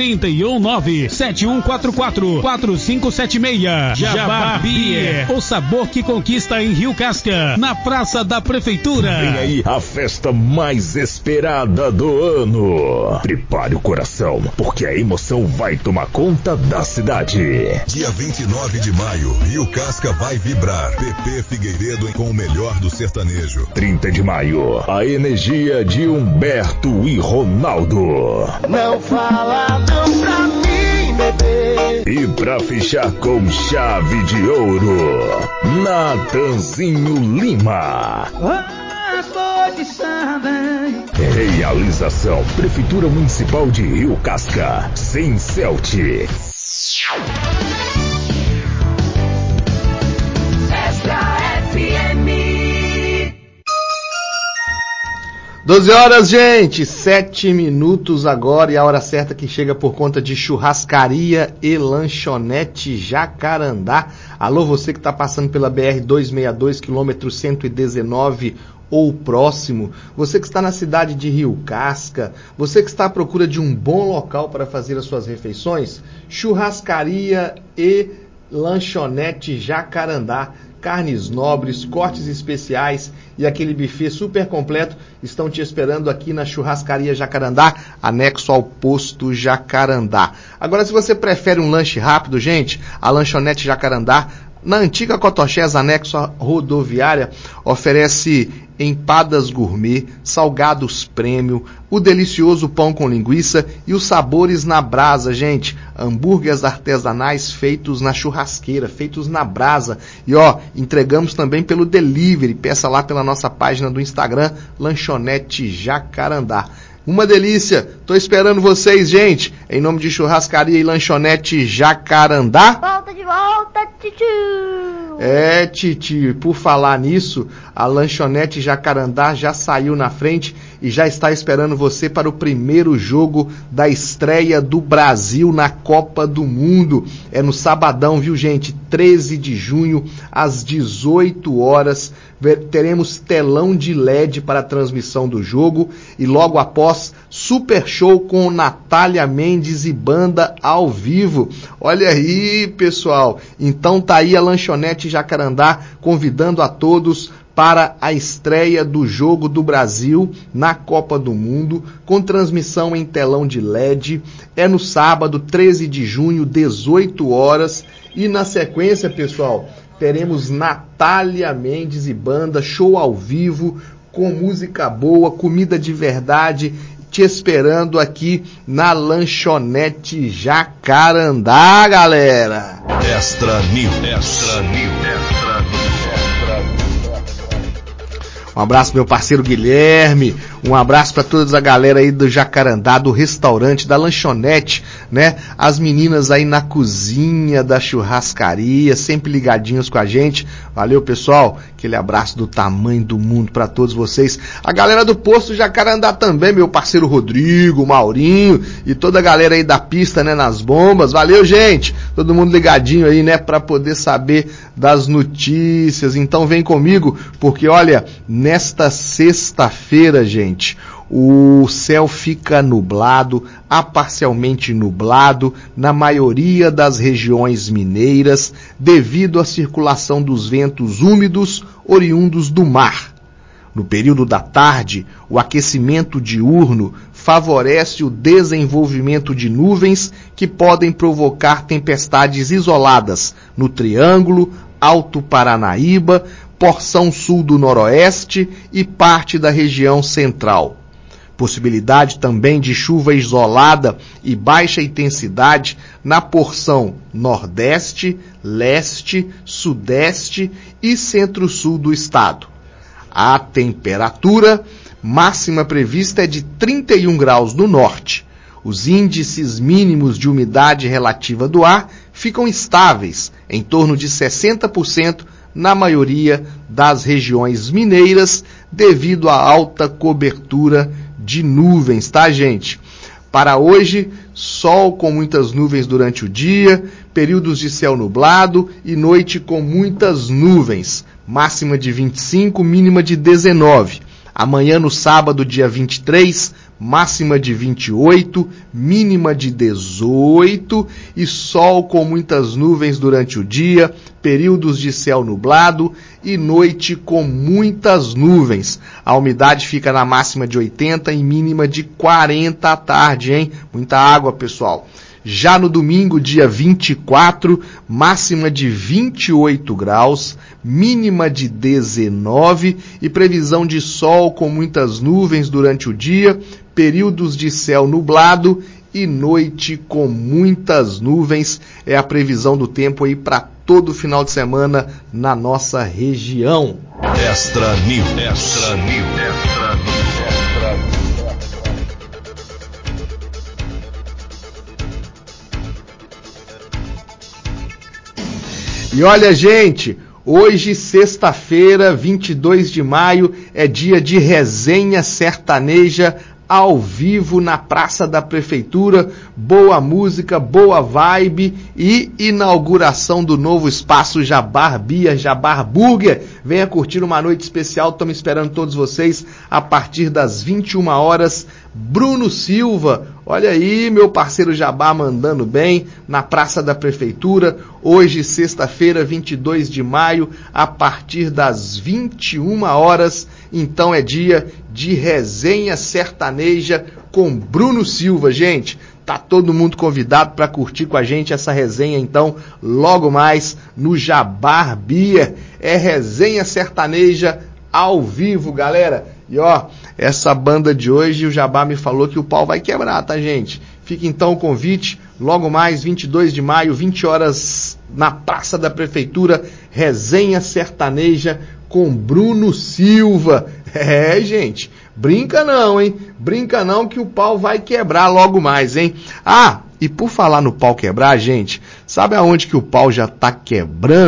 319-7144-4576. Jabá Beer, o sabor que conquista em Rio Casca, na Praça da Prefeitura. Vem aí a festa mais esperada do ano. Prepare o coração, porque a emoção vai tomar conta da cidade. Dia 29 de maio, Rio Casca vai vibrar. PP Figueiredo com o melhor do sertanejo. 30 de maio, a energia de Humberto e Ronaldo. Não fala não pra mim, bebê. E pra fechar com chave de ouro, Natanzinho Lima. Realização Prefeitura Municipal de Rio Casca, sem Celte. Extra FM. 12 horas, gente, 7 minutos agora, e a hora certa que chega por conta de Churrascaria e Lanchonete Jacarandá. Alô, você que está passando pela BR-262, quilômetro 119 ou próximo, você que está na cidade de Rio Casca, você que está à procura de um bom local para fazer as suas refeições, Churrascaria e Lanchonete Jacarandá. Carnes nobres, cortes especiais e aquele buffet super completo estão te esperando aqui na Churrascaria Jacarandá, anexo ao posto Jacarandá. Agora, se você prefere um lanche rápido, gente, a Lanchonete Jacarandá, na antiga Cotochés, anexo à rodoviária, oferece empadas gourmet, salgados premium, o delicioso pão com linguiça e os sabores na brasa, gente. Hambúrgueres artesanais feitos na churrasqueira, feitos na brasa. E ó, entregamos também pelo delivery. Peça lá pela nossa página do Instagram, Lanchonete Jacarandá. Uma delícia, tô esperando vocês, gente, em nome de Churrascaria e Lanchonete Jacarandá. Volta de volta, tchutchu. Titi, por falar nisso, a lanchonete Jacarandá já saiu na frente e já está esperando você para o primeiro jogo da estreia do Brasil na Copa do Mundo. É no sabadão, viu, gente? 13 de junho, às 18 horas. Teremos telão de LED para a transmissão do jogo e logo após, super show com Natália Mendes e banda ao vivo. Olha aí, pessoal. Então tá aí a lanchonete Jacarandá convidando a todos para a estreia do jogo do Brasil na Copa do Mundo, com transmissão em telão de LED. É no sábado, 13 de junho, 18 horas. E na sequência, pessoal, teremos Natália Mendes e banda, show ao vivo, com música boa, comida de verdade, te esperando aqui na lanchonete Jacarandá, galera. Extra News. Um abraço meu parceiro Guilherme, um abraço para toda a galera aí do Jacarandá, do restaurante, da lanchonete, né? As meninas aí na cozinha da churrascaria, sempre ligadinhos com a gente. Valeu, pessoal. Aquele abraço do tamanho do mundo para todos vocês. A galera do posto Jacarandá também, meu parceiro Rodrigo, Maurinho e toda a galera aí da pista, né, nas bombas. Valeu, gente. Todo mundo ligadinho aí, né, para poder saber das notícias. Então vem comigo, porque olha, nesta sexta-feira, gente, o céu fica nublado, a parcialmente nublado, na maioria das regiões mineiras, devido à circulação dos ventos úmidos oriundos do mar. No período da tarde, o aquecimento diurno favorece o desenvolvimento de nuvens que podem provocar tempestades isoladas no Triângulo, Alto Paranaíba, porção sul do Noroeste e parte da região central. Possibilidade também de chuva isolada e baixa intensidade na porção Nordeste, Leste, Sudeste e Centro-Sul do estado. A temperatura máxima prevista é de 31 graus no norte. Os índices mínimos de umidade relativa do ar ficam estáveis, em torno de 60%, na maioria das regiões mineiras, devido à alta cobertura de nuvens, tá, gente? Para hoje, sol com muitas nuvens durante o dia, períodos de céu nublado e noite com muitas nuvens, máxima de 25, mínima de 19. Amanhã, no sábado, dia 23, máxima de 28, mínima de 18 e sol com muitas nuvens durante o dia, períodos de céu nublado e noite com muitas nuvens. A umidade fica na máxima de 80 e mínima de 40 à tarde, hein? Muita água, pessoal. Já no domingo, dia 24, máxima de 28 graus, mínima de 19 e previsão de sol com muitas nuvens durante o dia, períodos de céu nublado e noite com muitas nuvens. É a previsão do tempo aí para todo o final de semana na nossa região. Extra News. E olha, gente, hoje, sexta-feira, 22 de maio, é dia de resenha sertaneja ao vivo na Praça da Prefeitura. Boa música, boa vibe e inauguração do novo espaço Jabar Bia, Jabar Burger. Venha curtir uma noite especial, estamos esperando todos vocês a partir das 21 horas. Bruno Silva, olha aí, meu parceiro Jabá mandando bem, na Praça da Prefeitura, hoje, sexta-feira, 22 de maio, a partir das 21 horas, então é dia de resenha sertaneja com Bruno Silva, gente. Tá todo mundo convidado para curtir com a gente essa resenha, então, logo mais no Jabar Bia. É resenha sertaneja ao vivo, galera. E ó, essa banda de hoje, o Jabá me falou que o pau vai quebrar, tá, gente? Fica então o convite, logo mais, 22 de maio, 20 horas, na Praça da Prefeitura, resenha sertaneja com Bruno Silva. É, gente, brinca não, hein? Brinca não que o pau vai quebrar logo mais, hein? Ah, e por falar no pau quebrar, gente, sabe aonde que o pau já tá quebrando?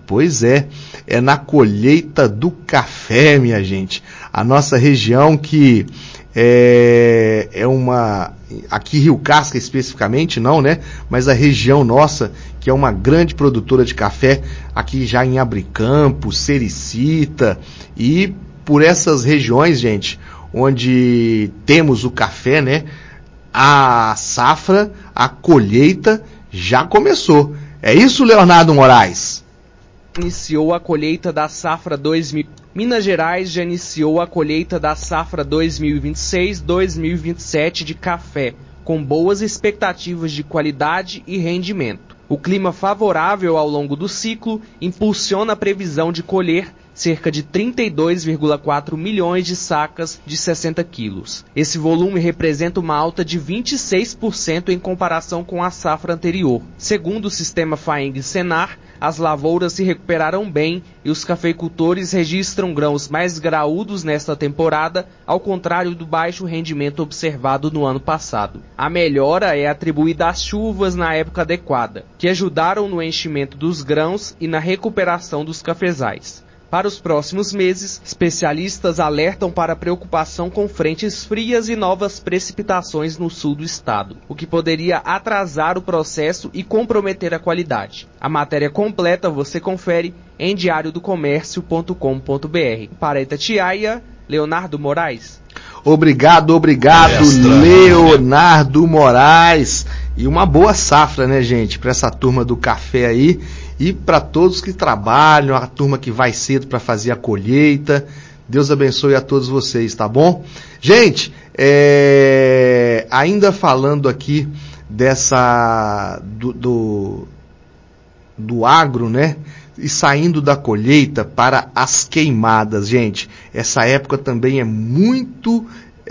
Pois é na colheita do café, minha gente. A nossa região que é uma... Aqui Rio Casca especificamente não, né? Mas a região nossa, que é uma grande produtora de café, aqui já em Abricampo, Sericita, e por essas regiões, gente, onde temos o café, né? A safra, a colheita já começou. É isso, Leonardo Moraes? Iniciou a colheita da safra 2000. Minas Gerais já iniciou a colheita da safra 2026-2027 de café, com boas expectativas de qualidade e rendimento. O clima favorável ao longo do ciclo impulsiona a previsão de colher cerca de 32,4 milhões de sacas de 60 quilos. Esse volume representa uma alta de 26% em comparação com a safra anterior. Segundo o sistema FAENG-SENAR, as lavouras se recuperaram bem e os cafeicultores registram grãos mais graúdos nesta temporada, ao contrário do baixo rendimento observado no ano passado. A melhora é atribuída às chuvas na época adequada, que ajudaram no enchimento dos grãos e na recuperação dos cafezais. Para os próximos meses, especialistas alertam para a preocupação com frentes frias e novas precipitações no sul do estado, o que poderia atrasar o processo e comprometer a qualidade. A matéria completa você confere em diariodocomércio.com.br. Para Itatiaia, Leonardo Moraes. Obrigado, Leonardo Moraes. E uma boa safra, né, gente, para essa turma do café aí. E para todos que trabalham, a turma que vai cedo para fazer a colheita. Deus abençoe a todos vocês, tá bom? Gente, ainda falando aqui do agro, né? E saindo da colheita para as queimadas, gente. Essa época também é muito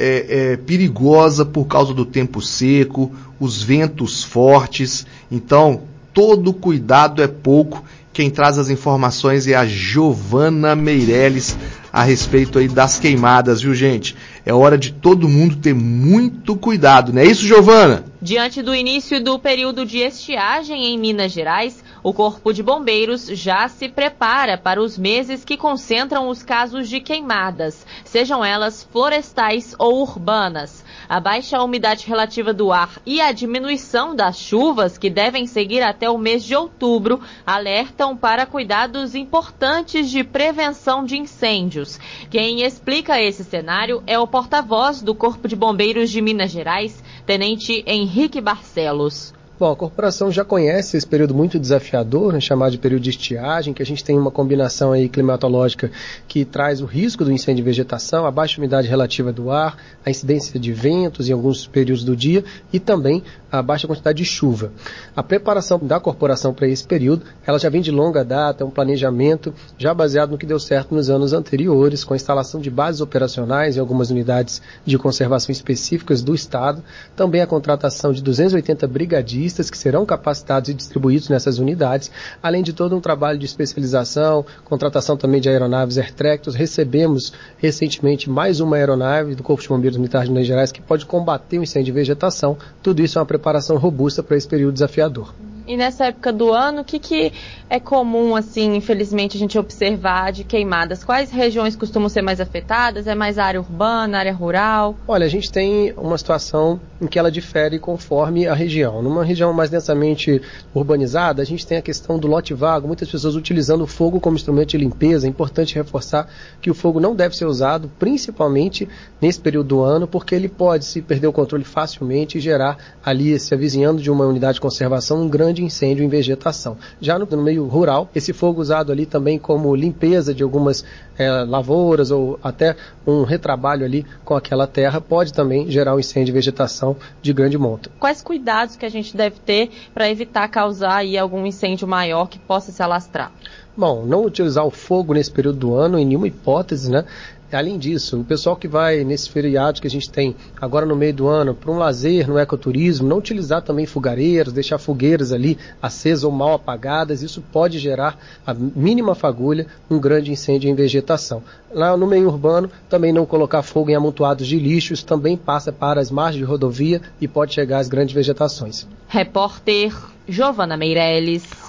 perigosa por causa do tempo seco, os ventos fortes. Então, todo cuidado é pouco. Quem traz as informações é a Giovana Meirelles a respeito aí das queimadas, viu, gente? É hora de todo mundo ter muito cuidado, não é isso, Giovana? Diante do início do período de estiagem em Minas Gerais, o Corpo de Bombeiros já se prepara para os meses que concentram os casos de queimadas, sejam elas florestais ou urbanas. A baixa umidade relativa do ar e a diminuição das chuvas, que devem seguir até o mês de outubro, alertam para cuidados importantes de prevenção de incêndios. Quem explica esse cenário é o porta-voz do Corpo de Bombeiros de Minas Gerais, Tenente Henrique Barcelos. Bom, a corporação já conhece esse período muito desafiador, né, chamado de período de estiagem, que a gente tem uma combinação aí climatológica que traz o risco do incêndio de vegetação, a baixa umidade relativa do ar, a incidência de ventos em alguns períodos do dia e também a baixa quantidade de chuva. A preparação da corporação para esse período, ela já vem de longa data, é um planejamento já baseado no que deu certo nos anos anteriores, com a instalação de bases operacionais em algumas unidades de conservação específicas do Estado, também a contratação de 280 brigadistas que serão capacitados e distribuídos nessas unidades, além de todo um trabalho de especialização, contratação também de aeronaves Airtractors. Recebemos recentemente mais uma aeronave do Corpo de Bombeiros Militar de Minas Gerais que pode combater o incêndio de vegetação. Tudo isso é uma preparação robusta para esse período desafiador. E nessa época do ano, o que é comum, assim, infelizmente, a gente observar de queimadas? Quais regiões costumam ser mais afetadas? É mais a área urbana, área rural? Olha, a gente tem uma situação em que ela difere conforme a região. Numa região mais densamente urbanizada, a gente tem a questão do lote vago, muitas pessoas utilizando o fogo como instrumento de limpeza. É importante reforçar que o fogo não deve ser usado, principalmente nesse período do ano, porque ele pode se perder o controle facilmente e gerar ali, se avizinhando de uma unidade de conservação, um grande incêndio em vegetação. Já no meio rural, esse fogo usado ali também como limpeza de algumas lavouras ou até um retrabalho ali com aquela terra pode também gerar um incêndio de vegetação de grande monta. Quais cuidados que a gente deve ter para evitar causar aí algum incêndio maior que possa se alastrar? Bom, não utilizar o fogo nesse período do ano em nenhuma hipótese, né? Além disso, o pessoal que vai nesses feriados que a gente tem agora no meio do ano para um lazer, no ecoturismo, não utilizar também fogareiros, deixar fogueiras ali acesas ou mal apagadas, isso pode gerar a mínima fagulha, um grande incêndio em vegetação. Lá no meio urbano, também não colocar fogo em amontoados de lixo, isso também passa para as margens de rodovia e pode chegar às grandes vegetações. Repórter Giovana Meirelles.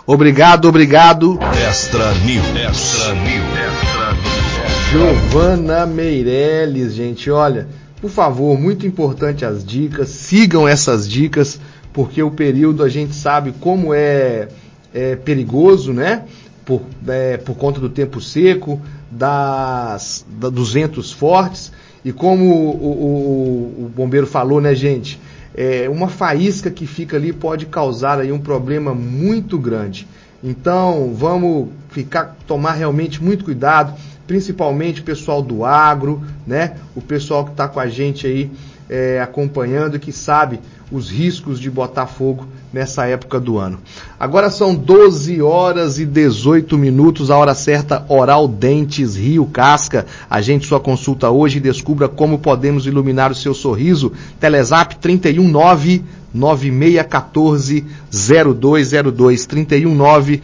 Obrigado. Extra News. Giovana Meirelles, gente, olha, por favor, muito importante as dicas, sigam essas dicas, porque o período a gente sabe como é perigoso, né? Por conta do tempo seco, dos ventos fortes, e como o bombeiro falou, né, gente? Uma faísca que fica ali pode causar aí um problema muito grande. Então, vamos tomar realmente muito cuidado, principalmente o pessoal do agro, né? O pessoal que está com a gente aí acompanhando, que sabe os riscos de botar fogo nessa época do ano. Agora são 12 horas e 18 minutos, a hora certa, Oral Dentes Rio Casca. Agende sua consulta hoje e descubra como podemos iluminar o seu sorriso. Telezap 319-9614-0202.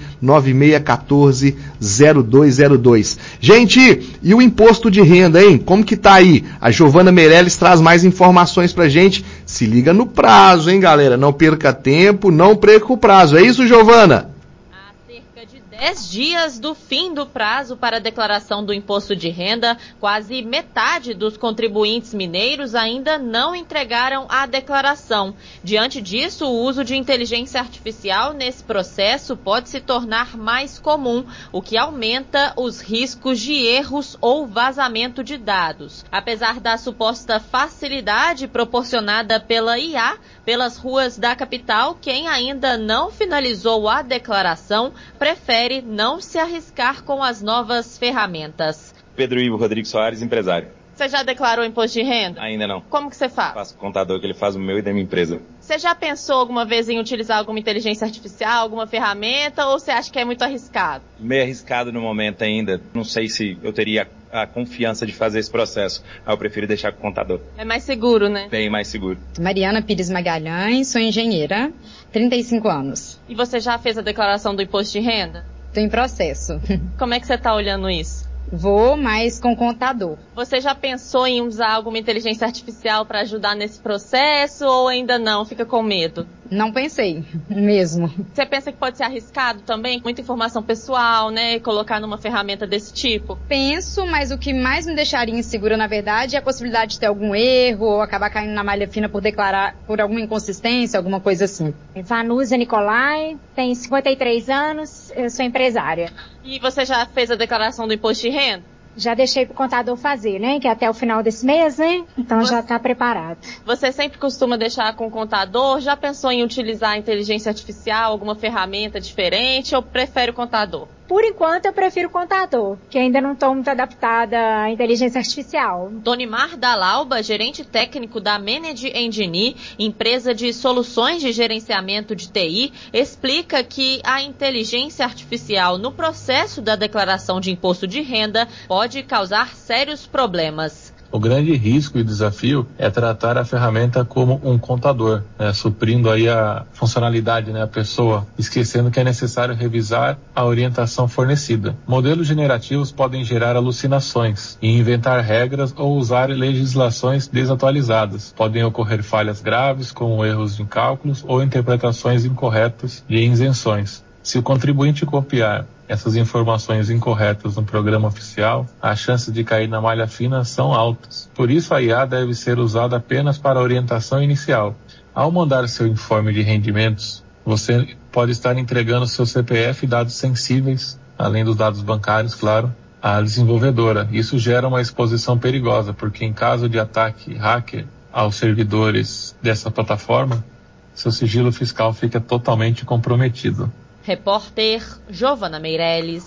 319-9614-0202. Gente, e o imposto de renda, hein? Como que tá aí? A Giovana Meirelles traz mais informações pra gente. Se liga no prazo, hein, galera? Não perca tempo, não perca o prazo. É isso, Giovana? Há cerca de 10 dias do fim do prazo para a declaração do imposto de renda, quase metade dos contribuintes mineiros ainda não entregaram a declaração. Diante disso, o uso de inteligência artificial nesse processo pode se tornar mais comum, o que aumenta os riscos de erros ou vazamento de dados. Apesar da suposta facilidade proporcionada pela IA, pelas ruas da capital, quem ainda não finalizou a declaração prefere não se arriscar com as novas ferramentas. Pedro Ivo Rodrigues Soares, empresário. Você já declarou imposto de renda? Ainda não. Como que você faz? Faço com o contador, que ele faz o meu e da minha empresa. Você já pensou alguma vez em utilizar alguma inteligência artificial, alguma ferramenta, ou você acha que é muito arriscado? Meio arriscado no momento ainda. Não sei se eu teria a confiança de fazer esse processo. Aí eu prefiro deixar com o contador. É mais seguro, né? Bem mais seguro. Mariana Pires Magalhães, sou engenheira, 35 anos. E você já fez a declaração do imposto de renda? Estou em processo. Como é que você está olhando isso? Vou, mas com contador. Você já pensou em usar alguma inteligência artificial para ajudar nesse processo ou ainda não? Fica com medo? Não pensei, mesmo. Você pensa que pode ser arriscado também? Muita informação pessoal, né? Colocar numa ferramenta desse tipo? Penso, mas o que mais me deixaria insegura, na verdade, é a possibilidade de ter algum erro ou acabar caindo na malha fina por declarar por alguma inconsistência, alguma coisa assim. Vanusa Nicolai, tenho 53 anos, eu sou empresária. E você já fez a declaração do imposto de renda? Já deixei pro contador fazer, né? Que é até o final desse mês, né? Então já tá preparado. Você sempre costuma deixar com o contador? Já pensou em utilizar a inteligência artificial, alguma ferramenta diferente, ou prefere o contador? Por enquanto eu prefiro o contador, que ainda não estou muito adaptada à inteligência artificial. Donimar Dalauba, gerente técnico da Manage Engine, empresa de soluções de gerenciamento de TI, explica que a inteligência artificial no processo da declaração de imposto de renda pode causar sérios problemas. O grande risco e desafio é tratar a ferramenta como um contador, né, suprindo aí a funcionalidade, né, a pessoa, esquecendo que é necessário revisar a orientação fornecida. Modelos generativos podem gerar alucinações e inventar regras ou usar legislações desatualizadas. Podem ocorrer falhas graves, como erros em cálculos ou interpretações incorretas de isenções. Se o contribuinte copiar essas informações incorretas no programa oficial, as chances de cair na malha fina são altas. Por isso, a IA deve ser usada apenas para a orientação inicial. Ao mandar seu informe de rendimentos, você pode estar entregando seu CPF e dados sensíveis, além dos dados bancários, claro, à desenvolvedora. Isso gera uma exposição perigosa, porque em caso de ataque hacker aos servidores dessa plataforma, seu sigilo fiscal fica totalmente comprometido. Repórter Giovana Meirelles.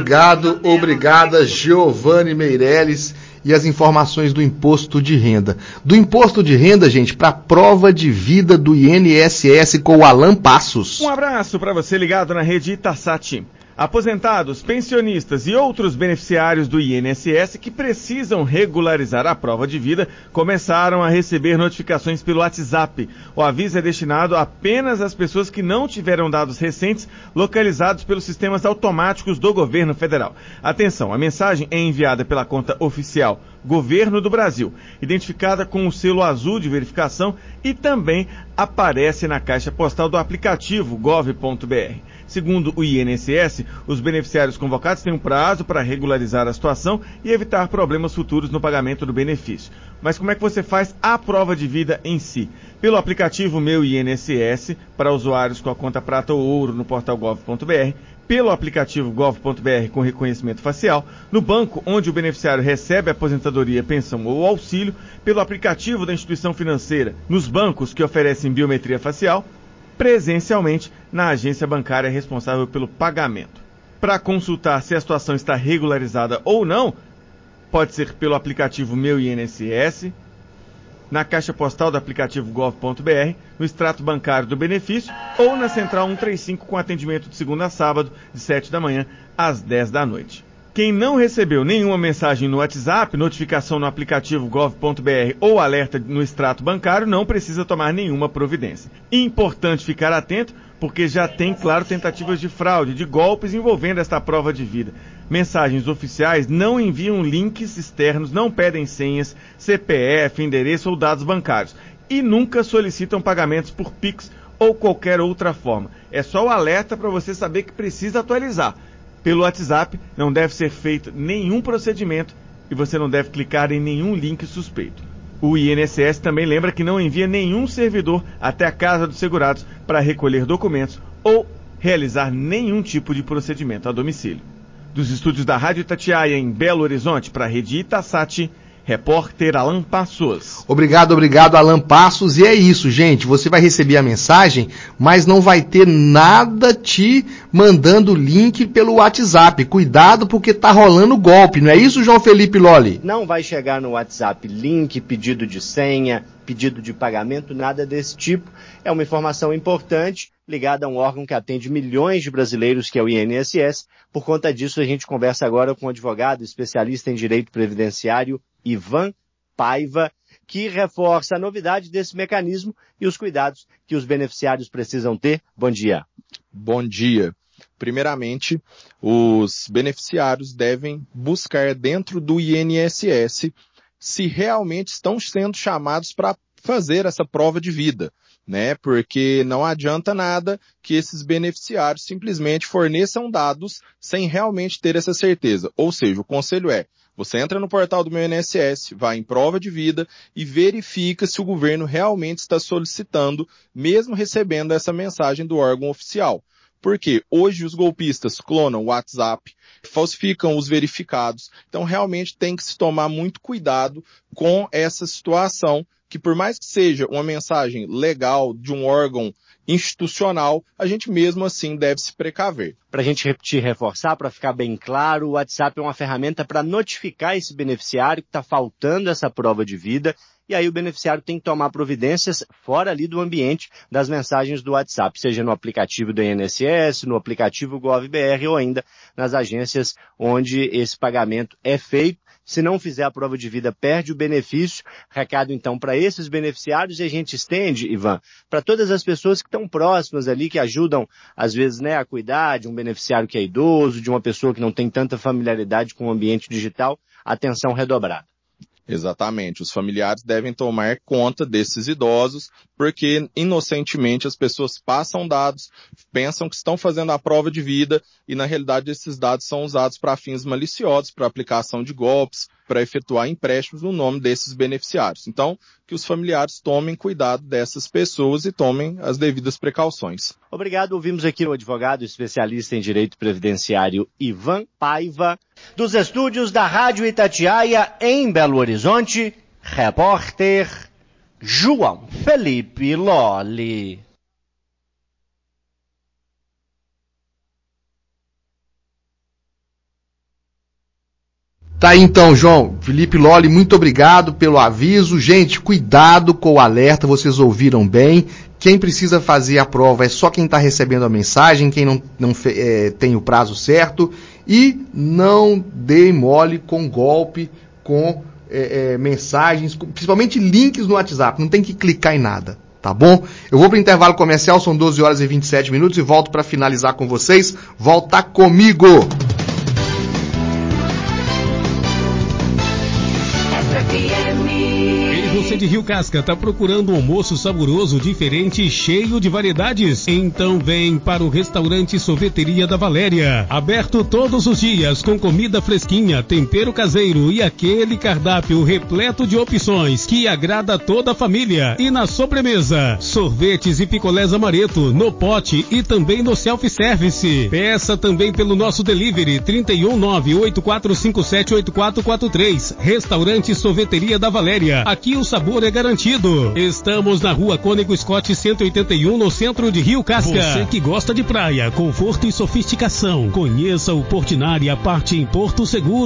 Obrigada, Giovane Meirelles. E as informações do imposto de renda. Do imposto de renda, gente, para a prova de vida do INSS com o Alan Passos. Um abraço para você ligado na rede Itasat. Aposentados, pensionistas e outros beneficiários do INSS que precisam regularizar a prova de vida começaram a receber notificações pelo WhatsApp. O aviso é destinado apenas às pessoas que não tiveram dados recentes localizados pelos sistemas automáticos do governo federal. Atenção, a mensagem é enviada pela conta oficial Governo do Brasil, identificada com o selo azul de verificação e também aparece na caixa postal do aplicativo gov.br. Segundo o INSS, os beneficiários convocados têm um prazo para regularizar a situação e evitar problemas futuros no pagamento do benefício. Mas como é que você faz a prova de vida em si? Pelo aplicativo Meu INSS, para usuários com a conta prata ou ouro no portal gov.br, pelo aplicativo gov.br com reconhecimento facial, no banco onde o beneficiário recebe a aposentadoria, pensão ou auxílio, pelo aplicativo da instituição financeira, nos bancos que oferecem biometria facial, presencialmente na agência bancária responsável pelo pagamento. Para consultar se a situação está regularizada ou não, pode ser pelo aplicativo Meu INSS, na caixa postal do aplicativo gov.br, no extrato bancário do benefício ou na central 135 com atendimento de segunda a sábado, de 7 da manhã às 10 da noite. Quem não recebeu nenhuma mensagem no WhatsApp, notificação no aplicativo gov.br ou alerta no extrato bancário, não precisa tomar nenhuma providência. Importante ficar atento, porque já tem, claro, tentativas de fraude, de golpes envolvendo esta prova de vida. Mensagens oficiais não enviam links externos, não pedem senhas, CPF, endereço ou dados bancários. E nunca solicitam pagamentos por Pix ou qualquer outra forma. É só o alerta para você saber que precisa atualizar. Pelo WhatsApp não deve ser feito nenhum procedimento e você não deve clicar em nenhum link suspeito. O INSS também lembra que não envia nenhum servidor até a casa dos segurados para recolher documentos ou realizar nenhum tipo de procedimento a domicílio. Dos estúdios da Rádio Itatiaia em Belo Horizonte para a Rede Itasati, repórter Alan Passos. Obrigado, Alan Passos. E é isso, gente. Você vai receber a mensagem, mas não vai ter nada te mandando link pelo WhatsApp. Cuidado, porque tá rolando golpe. Não é isso, João Felipe Lolli? Não vai chegar no WhatsApp link, pedido de senha, pedido de pagamento, nada desse tipo. É uma informação importante ligada a um órgão que atende milhões de brasileiros, que é o INSS. Por conta disso, a gente conversa agora com o advogado especialista em direito previdenciário, Ivan Paiva, que reforça a novidade desse mecanismo e os cuidados que os beneficiários precisam ter. Bom dia. Bom dia. Primeiramente, os beneficiários devem buscar dentro do INSS se realmente estão sendo chamados para fazer essa prova de vida, né? Porque não adianta nada que esses beneficiários simplesmente forneçam dados sem realmente ter essa certeza. Ou seja, o conselho é: você entra no portal do Meu INSS, vai em prova de vida e verifica se o governo realmente está solicitando, mesmo recebendo essa mensagem do órgão oficial. Porque hoje os golpistas clonam o WhatsApp, falsificam os verificados. Então realmente tem que se tomar muito cuidado com essa situação, que por mais que seja uma mensagem legal de um órgão institucional, a gente mesmo assim deve se precaver. Para a gente te reforçar, para ficar bem claro, o WhatsApp é uma ferramenta para notificar esse beneficiário que está faltando essa prova de vida, e aí o beneficiário tem que tomar providências fora ali do ambiente das mensagens do WhatsApp, seja no aplicativo do INSS, no aplicativo GovBR ou ainda nas agências onde esse pagamento é feito. Se não fizer a prova de vida, perde o benefício. Recado, então, para esses beneficiários, e a gente estende, Ivan, para todas as pessoas que estão próximas ali, que ajudam, às vezes, né, a cuidar de um beneficiário que é idoso, de uma pessoa que não tem tanta familiaridade com o ambiente digital, atenção redobrada. Exatamente, os familiares devem tomar conta desses idosos, porque inocentemente as pessoas passam dados, pensam que estão fazendo a prova de vida e na realidade esses dados são usados para fins maliciosos, para aplicação de golpes, para efetuar empréstimos no nome desses beneficiários. Então, que os familiares tomem cuidado dessas pessoas e tomem as devidas precauções. Obrigado, ouvimos aqui o advogado especialista em direito previdenciário Ivan Paiva, dos estúdios da Rádio Itatiaia em Belo Horizonte, repórter João Felipe Lolli. Tá aí então, João Felipe Lolli, muito obrigado pelo aviso. Gente, cuidado com o alerta, vocês ouviram bem. Quem precisa fazer a prova é só quem está recebendo a mensagem, quem não tem o prazo certo. E não dê mole com golpe, com mensagens, principalmente links no WhatsApp. Não tem que clicar em nada, tá bom? Eu vou para o intervalo comercial, são 12 horas e 27 minutos e volto para finalizar com vocês. Volta comigo! Você de Rio Casca tá procurando um almoço saboroso, diferente e cheio de variedades? Então vem para o restaurante Sorveteria da Valéria. Aberto todos os dias com comida fresquinha, tempero caseiro e aquele cardápio repleto de opções que agrada toda a família. E na sobremesa, sorvetes e picolés amaretto no pote e também no self-service. Peça também pelo nosso delivery 319-8457-8443. Restaurante Sorveteria da Valéria. Aqui o sabor é garantido. Estamos na rua Cônego Scott 181, no centro de Rio Casca. Você que gosta de praia, conforto e sofisticação, conheça o Portinari, a parte em Porto Seguro.